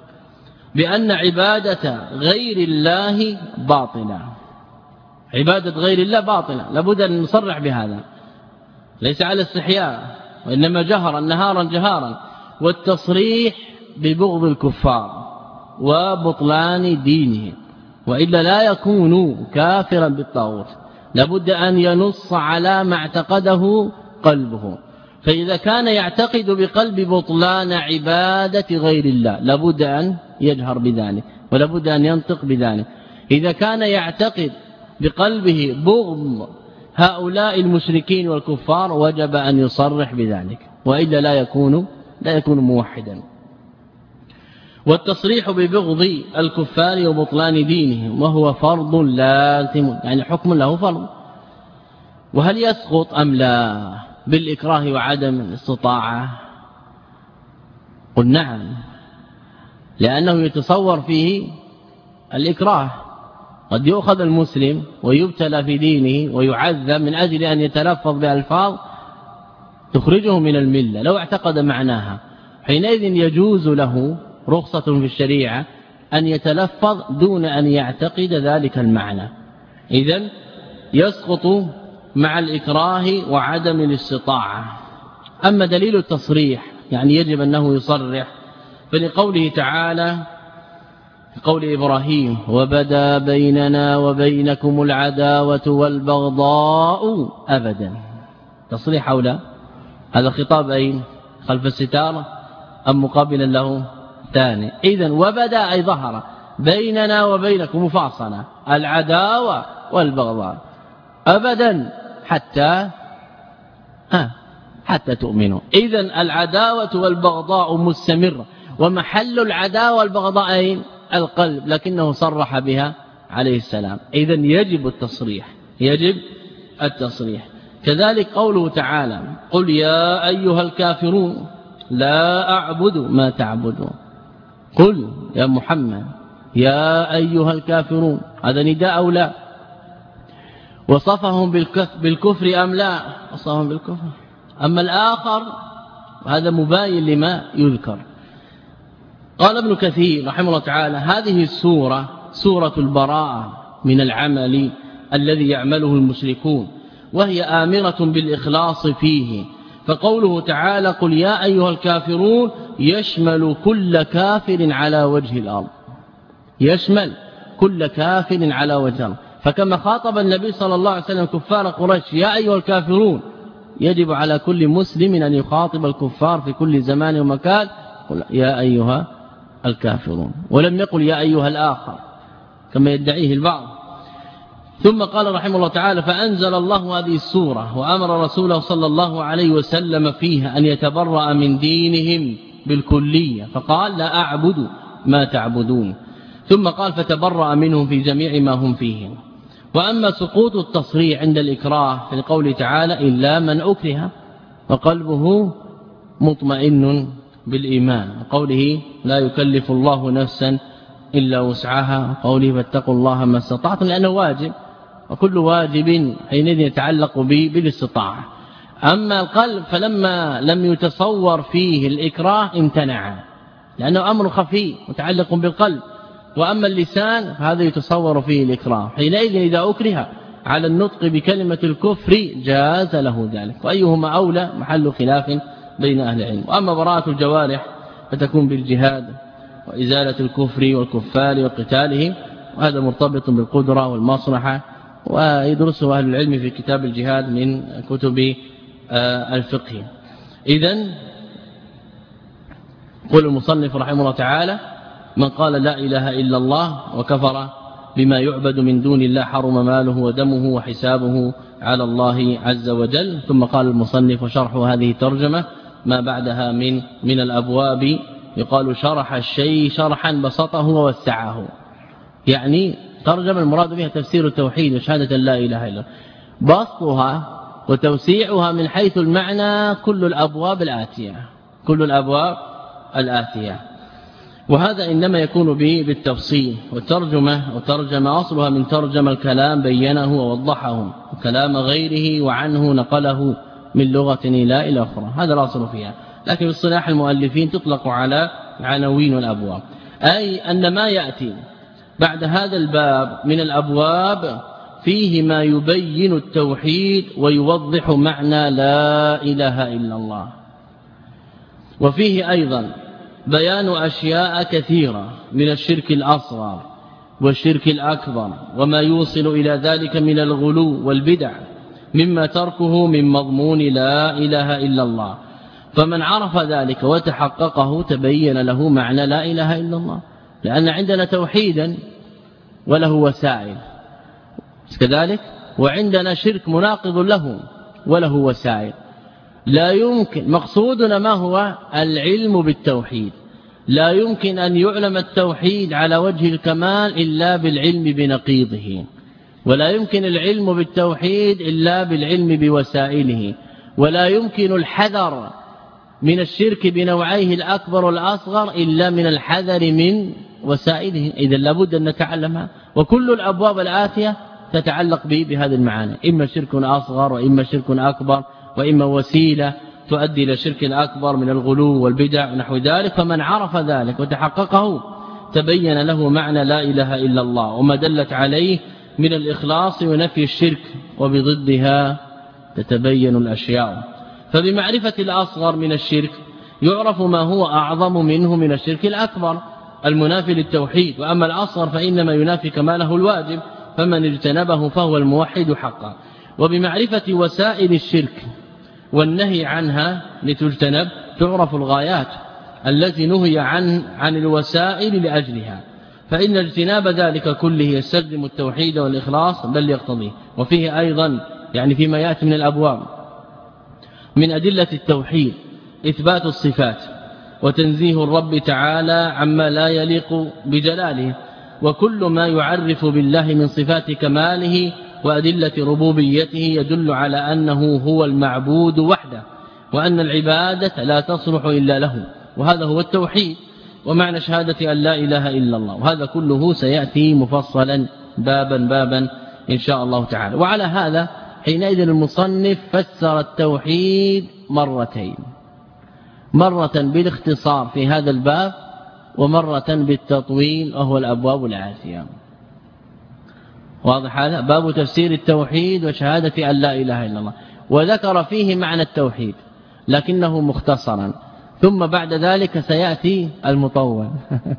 بأن عبادة غير الله باطلة، عبادة غير الله باطلة، لابد أن نصرح بهذا، ليس على استحياء وإنما جهرا نهارا جهارا. والتصريح ببغض الكفار وبطلان دينه، وإلا لا يكون كافرا بالطاغوت، لابد أن ينص على ما اعتقده قلبه. فإذا كان يعتقد بقلب بطلان عبادة غير الله لابد أن يجهر بذلك ولابد أن ينطق بذلك. إذا كان يعتقد بقلبه بغض هؤلاء المشركين والكفار وجب أن يصرح بذلك، وإلا لا يكون موحدا. والتصريح ببغض الكفار وبطلان دينهم وهو فرض لازم، يعني حكم له فرض. وهل يسقط أم لا بالإكراه وعدم الاستطاعة؟ قل نعم، لأنه يتصور فيه الإكراه، قد يؤخذ المسلم ويبتلى في دينه ويعذب من أجل أن يتلفظ بألفاظ تخرجه من الملة لو اعتقد معناها، حينئذ يجوز له رخصة في الشريعة أن يتلفظ دون أن يعتقد ذلك المعنى. إذن يسقط مع الإكراه وعدم الاستطاعة. أما دليل التصريح يعني يجب أنه يصرح، فلقوله تعالى قول إبراهيم وبدا بيننا وبينكم العداوة والبغضاء أبدا، تصريح أو لا؟ هذا خطاب أين؟ خلف الستارة أم مقابلا له؟ ثاني. إذن وبدا أي ظهر بيننا وبينكم مفاصلة العداوة والبغضاء أبدا حتى تؤمنوا. إذن العداوة والبغضاء مستمرة، ومحل العداوة والبغضاء أين؟ القلب، لكنه صرح بها عليه السلام. إذن يجب التصريح. كذلك قوله تعالى قل يا أيها الكافرون لا أعبد ما تعبدون. قل يا محمد يا أيها الكافرون، هذا نداء أو لا؟ وصفهم بالكفر أم لا؟ وصفهم بالكفر. أما الآخر هذا مباين لما يذكر. قال ابن كثير رحمه الله تعالى هذه السورة سورة البراءة من العمل الذي يعمله المشركون، وهي آمرة بالإخلاص فيه. فقوله تعالى قل يا أيها الكافرون يشمل كل كافر على وجه الأرض، يشمل كل كافر على وجه الأرض. فكما خاطب النبي صلى الله عليه وسلم كفار قريش يا أيها الكافرون، يجب على كل مسلم أن يخاطب الكفار في كل زمان ومكان قل يا أيها الكافرون، ولم يقل يا أيها الآخر كما يدعيه البعض. ثم قال رحمه الله تعالى فأنزل الله هذه السورة وأمر رسوله صلى الله عليه وسلم فيها أن يتبرأ من دينهم بالكلية، فقال لا أعبد ما تعبدون، ثم قال فتبرأ منهم في جميع ما هم فيه. وأما سقوط التصريح عند الإكراه في قوله تعالى إلا من أكره وقلبه مطمئن بالإيمان، وقوله لا يكلف الله نفسا إلا وسعها، وقوله فاتقوا الله ما استطعتم، لأنه واجب، وكل واجب حينئذ يتعلق به بالاستطاعة. أما القلب فلما لم يتصور فيه الإكراه امتنع، لأنه أمر خفي متعلق بالقلب. وأما اللسان فهذا يتصور فيه الإكراه، حينئذ إذا أكره على النطق بكلمة الكفر جاز له ذلك، وأيهما أولى محل خلاف بين أهل العلم. وأما براءة الجوارح فتكون بالجهاد وإزالة الكفر والكفار وقتالهم، وهذا مرتبط بالقدرة والمصلحة، ويدرسه أهل العلم في كتاب الجهاد من كتب الفقه. إذن قول المصنف رحمه الله تعالى من قال لا إله إلا الله وكفر بما يعبد من دون الله حرم ماله ودمه وحسابه على الله عز وجل. ثم قال المصنف وشرح هذه الترجمة ما بعدها من الأبواب يقال شرح الشيء شرحا بسطه ووسعه، يعني ترجمة المراد بها تفسير التوحيد وشهادة لا إله إلا الله. بسطها وتوسيعها من حيث المعنى كل الأبواب الآتية، وهذا إنما يكون به بالتفصيل. والترجمة أصلها من ترجم الكلام بينه ووضحه، وكلام غيره وعنه نقله من لغة إلى أخرى، هذا الأصل فيها. لكن في اصطلاح المؤلفين تطلق على عناوين الأبواب، أي أن ما يأتي بعد هذا الباب من الأبواب فيه ما يبين التوحيد ويوضح معنى لا إله إلا الله، وفيه أيضا بيان أشياء كثيرة من الشرك الأصغر والشرك الأكبر وما يوصل إلى ذلك من الغلو والبدع، مما تركه من مضمون لا إله إلا الله. فمن عرف ذلك وتحققه تبين له معنى لا إله إلا الله، لأن عندنا توحيدا وله وسائل كذلك، وعندنا شرك مناقض له وله وسائل. لا يمكن، مقصودنا ما هو؟ العلم بالتوحيد. لا يمكن أن يعلم التوحيد على وجه الكمال إلا بالعلم بنقيضه، ولا يمكن العلم بالتوحيد إلا بالعلم بوسائله، ولا يمكن الحذر من الشرك بنوعيه الأكبر والأصغر إلا من الحذر من وسائله. إذا لابد أن نتعلمها، وكل الأبواب الآتية تتعلق به بهذه المعاني، إما شرك أصغر وإما شرك أكبر وإما وسيلة، تؤدي إلى شرك أكبر من الغلو والبدع ونحو ذلك. فمن عرف ذلك وتحققه تبين له معنى لا إله إلا الله وما دلت عليه من الإخلاص ونفي الشرك، وبضدها تتبين الأشياء. فبمعرفة الأصغر من الشرك يعرف ما هو أعظم منه من الشرك الأكبر المنافي للتوحيد، وأما الأصغر فإنما ينافي كماله الواجب، فمن اجتنبه فهو الموحد حقا. وبمعرفة وسائل الشرك والنهي عنها لتجتنب تعرف الغايات التي نهي عن الوسائل لأجلها، فإن اجتناب ذلك كله يستلزم التوحيد والإخلاص بل يقتضيه. وفيه أيضا يعني فيما يأتي من الأبواب من أدلة التوحيد إثبات الصفات وتنزيه الرب تعالى عما لا يليق بجلاله، وكل ما يعرف بالله من صفات كماله وأدلة ربوبيته يدل على أنه هو المعبود وحده، وأن العبادة لا تصلح إلا له، وهذا هو التوحيد ومعنى شهادة أن لا إله إلا الله. وهذا كله سيأتي مفصلا بابا إن شاء الله تعالى. وعلى هذا حينئذ المصنف فسر التوحيد مرتين، مرة بالاختصار في هذا الباب ومرة بالتطويل وهو الأبواب الآتية. واضح هذا باب تفسير التوحيد وشهادة أن لا إله إلا الله، وذكر فيه معنى التوحيد لكنه مختصرا، ثم بعد ذلك سيأتي المطول.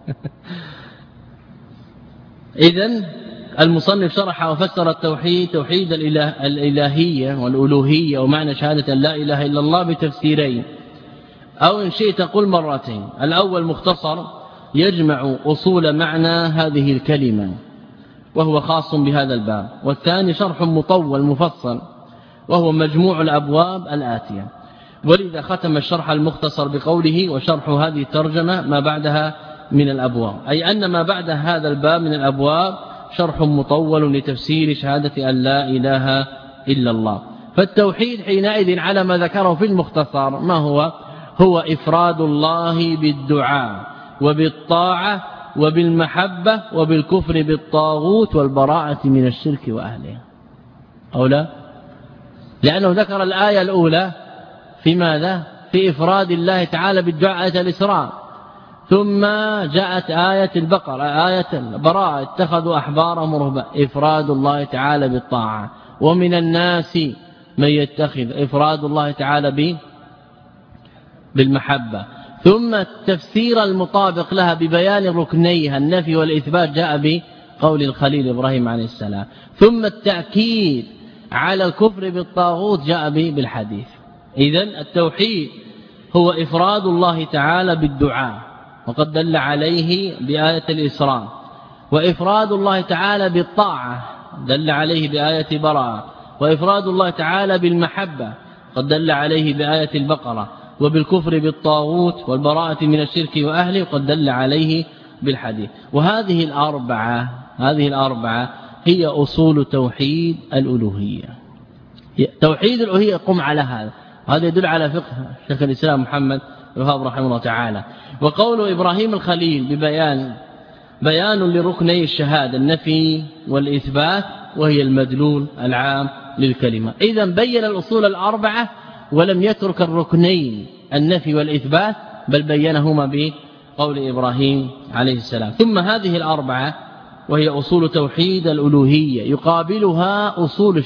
إذن المصنف شرح وفسر التوحيد توحيد الإلهية والألوهية ومعنى شهادة أن لا إله إلا الله بتفسيرين، أو إن شئت قل مرتين. الأول مختصر يجمع أصول معنى هذه الكلمة وهو خاص بهذا الباب، والثاني شرح مطول مفصل وهو مجموع الأبواب الآتية. ولذا ختم الشرح المختصر بقوله وشرح هذه الترجمة ما بعدها من الأبواب، أي أن ما بعد هذا الباب من الأبواب شرح مطول لتفسير شهادة أن لا إله إلا الله. فالتوحيد حينئذ على ما ذكره في المختصر ما هو إفراد الله بالدعاء وبالطاعة وبالمحبة وبالكفر بالطاغوت والبراءة من الشرك وأهله. أو لا؟ لأنه ذكر الآية الأولى في ماذا؟ في إفراد الله تعالى بالدعاء آية الإسراء، ثم جاءت آية البقرة آية البراءة اتخذوا أحبارهم رهبا، إفراد الله تعالى بالطاعة. ومن الناس من يتخذ إفراد الله تعالى بالمحبة. ثم التفسير المطابق لها ببيان ركنيها النفي والإثبات جاء بقول الخليل إبراهيم عليه السلام. ثم التأكيد على الكفر بالطاغوت جاء بالحديث. إذن التوحيد هو إفراد الله تعالى بالدعاء وقد دل عليه بآية الإسراء، وإفراد الله تعالى بالطاعة دل عليه بآية براءة، وإفراد الله تعالى بالمحبة قد دل عليه بآية البقرة، وبالكفر بالطاغوت والبراءة من الشرك وأهله قد دل عليه بالحديث. وهذه الأربعة هي أصول توحيد الألوهية. توحيد الألوهية يقوم على هذا يدل على فقه شيخ الإسلام محمد الوهاب رحمه الله تعالى. وقول إبراهيم الخليل بيان لركني الشهادة النفي والإثبات، وهي المدلول العام للكلمة. إذا بين الأصول الأربعة ولم يترك الركنين النفي والإثبات، بل بينهما بقول إبراهيم عليه السلام. ثم هذه الأربعة وهي أصول توحيد الألوهية يقابلها أصول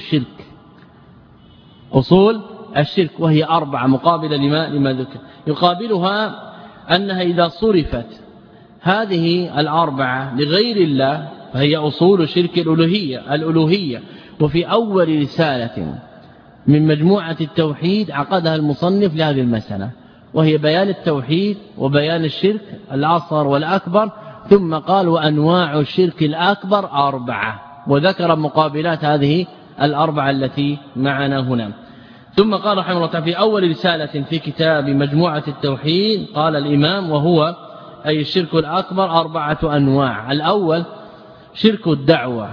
الشرك وهي أربعة مقابلة لما ذكر. يقابلها أنها إذا صرفت هذه الأربعة لغير الله فهي أصول شرك الألوهية. وفي أول رسالة من مجموعة التوحيد عقدها المصنف لهذه المسألة، وهي بيان التوحيد وبيان الشرك الأصغر والأكبر، ثم قال وأنواع الشرك الأكبر 4، وذكر مقابلات هذه الأربعة التي معنا هنا. ثم قال رحمه الله تعالى في أول رسالة في كتاب مجموعة التوحيد قال الإمام وهو أي الشرك الأكبر 4 أنواع. الأول شرك الدعوة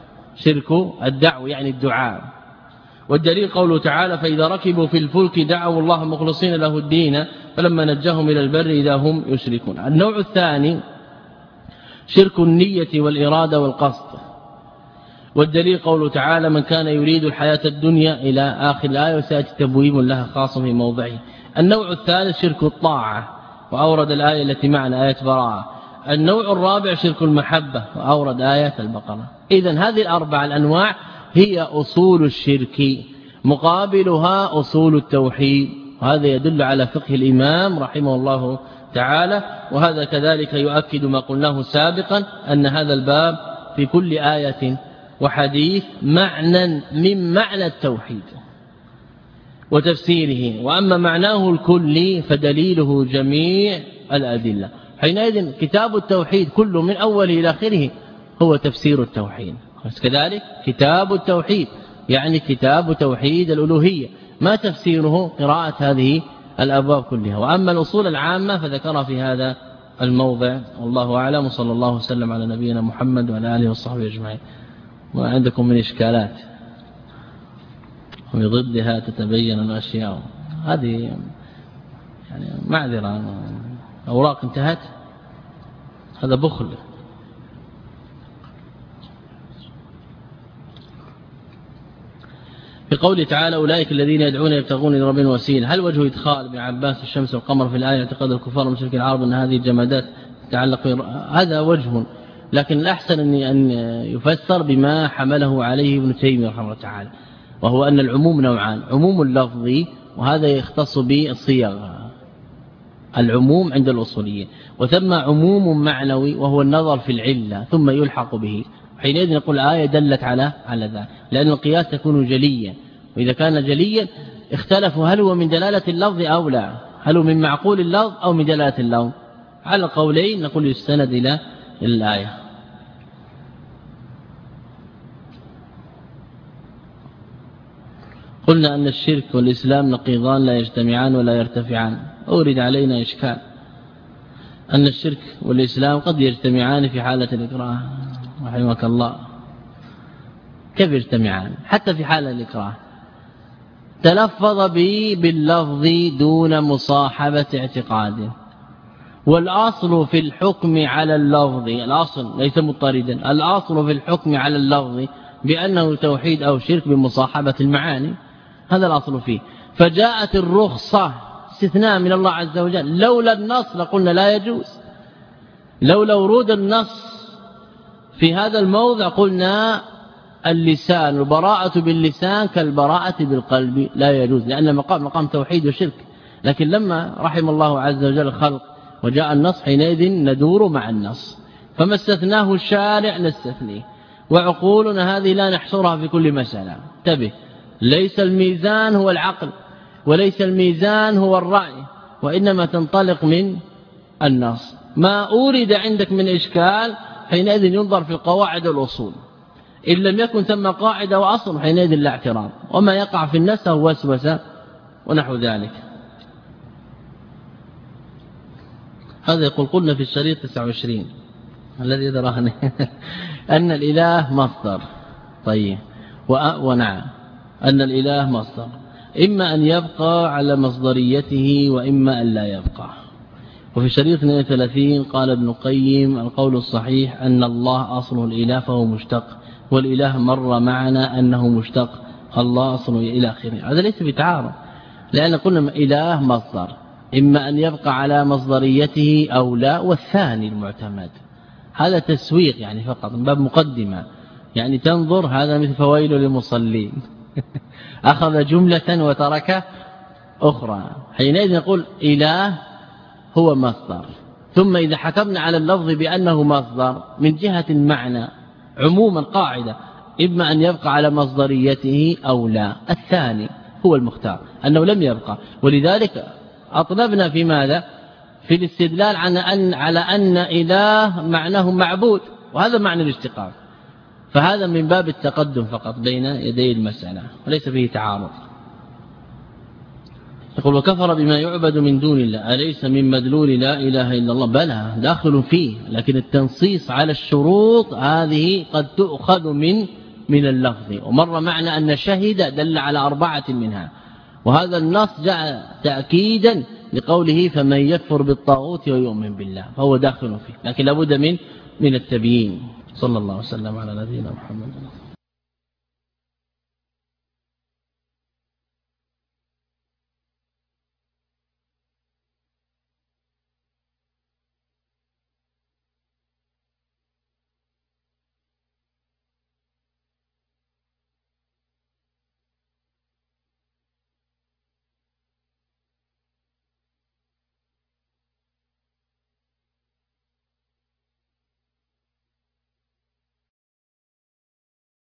يعني الدعاء، والدليل قوله تعالى فإذا ركبوا في الفلك دعوا الله مخلصين له الدين فلما نجاهم إلى البر إذا هم يشركون. النوع الثاني شرك النية والإرادة والقصد، والدليل قوله تعالى من كان يريد الحياة الدنيا إلى آخر الآية وسيأتي تبويب لها خاص في موضعه. النوع الثالث شرك الطاعة وأورد الآية التي معنا آية براءة. النوع الرابع شرك المحبة وأورد آية البقرة. إذن هذه الأربع الأنواع هي أصول الشرك، مقابلها أصول التوحيد، وهذا يدل على فقه الإمام رحمه الله تعالى. وهذا كذلك يؤكد ما قلناه سابقا أن هذا الباب في كل آية وحديث معنى من معنى التوحيد وتفسيره، وأما معناه الكلي فدليله جميع الأدلة. حينئذ كتاب التوحيد كله من أوله إلى آخره هو تفسير التوحيد، كذلك كتاب التوحيد يعني كتاب توحيد الألوهية، ما تفسيره قراءة هذه الأبواب كلها. وأما الأصول العامة فذكرها في هذا الموضع، والله أعلم، صلى الله وسلم على نبينا محمد وعلى آله وصحبه أجمعين. وعندكم من إشكالات وبضدها تتبين الأشياء، هذه يعني معذرة، أوراق انتهت، هذا بخل. في قوله تعالى أولئك الذين يدعون يبتغون إلى ربهم الوسيلة، هل وجه إدخال ابن عباس الشمس والقمر في الآية اعتقاد الكفار والمشركين العرب أن هذه الجمادات تتعلق؟ هذا وجه، لكن الأحسن أن يفسر بما حمله عليه ابن تيمية رحمه الله تعالى، وهو أن العموم نوعان: عموم اللفظي وهذا يختص بالصيغ، العموم عند الأصوليين، وثم عموم معنوي وهو النظر في العلة ثم يلحق به. حينئذ نقول الآية دلت على ذلك، لأن القياس يكون جليا، وإذا كان جليا اختلفوا هل هو من دلالة اللفظ أو لا، هل هو من معقول اللفظ أو من دلالة اللفظ. على قولين نقول يستند إلى الآية. قلنا أن الشرك والإسلام نقيضان لا يجتمعان ولا يرتفعان. أورد علينا إشكال أن الشرك والإسلام قد يجتمعان في حالة الإكراه، رحمك الله. كيف يجتمعان؟ حتى في حالة الإكراه تلفظ به باللفظ دون مصاحبة اعتقاد، والأصل في الحكم على اللفظ، الأصل ليس مضطردا، الأصل في الحكم على اللفظ بأنه توحيد أو شرك بمصاحبة المعاني، هذا الأصل فيه. فجاءت الرخصة استثناء من الله عز وجل، لولا النص لقلنا لا يجوز، لولا ورود النص في هذا الموضع قلنا اللسان، البراءة باللسان كالبراءة بالقلب لا يجوز، لأن مقام توحيد وشرك. لكن لما رحم الله عز وجل الخلق وجاء النص حينئذ ندور مع النص، فما استثناه الشارع نستثنيه، وعقولنا هذه لا نحصرها في كل مسألة. انتبه، ليس الميزان هو العقل وليس الميزان هو الرأي، وإنما تنطلق من النص. ما أورد عندك من إشكال حينئذ ينظر في القواعد والأصول، إن لم يكن ثم قاعدة وأصل حينئذ لا اعتراض، وما يقع في النفس هو وسوسة ونحو ذلك. هذا يقول قلنا في الشريط 29 الذي يدرهني أن الإله مصدر. طيب، ونعم أن الإله مصدر، إما أن يبقى على مصدريته وإما أن لا يبقى. وفي شريط 32 قال ابن القيم القول الصحيح أن الله أصله الإله فهو مشتق، والإله مر معنا أنه مشتق، الله أصله إلى آخره. هذا ليس بتعارض، لأن قلنا إله مصدر، إما أن يبقى على مصدريته أو لا، والثاني المعتمد. هذا تسويق يعني فقط من باب مقدمة، يعني تنظر هذا مثل فويل للمصلين أخذ جملة وترك أخرى. حينئذ نقول إله هو مصدر، ثم إذا حكمنا على اللفظ بأنه مصدر من جهة المعنى عموما قاعدة، إما أن يبقى على مصدريته أو لا، الثاني هو المختار أنه لم يبقى. ولذلك أطلبنا في ماذا؟ في الاستدلال على أن إله معناه معبود، وهذا معنى الاشتقاق، فهذا من باب التقدم فقط بين يدي المسألة وليس فيه تعارض. يقول وكفر بما يعبد من دون الله، أليس من مدلول لا إله إلا الله؟ بلى داخل فيه، لكن التنصيص على الشروط هذه قد تؤخذ من اللفظ. ومر معنا أن شهد دل على 4 منها، وهذا النص جاء تأكيدا لقوله فمن يكفر بالطاغوت ويؤمن بالله، فهو داخل فيه، لكن لابد من التبيين. صلى الله وسلم على نبينا محمد.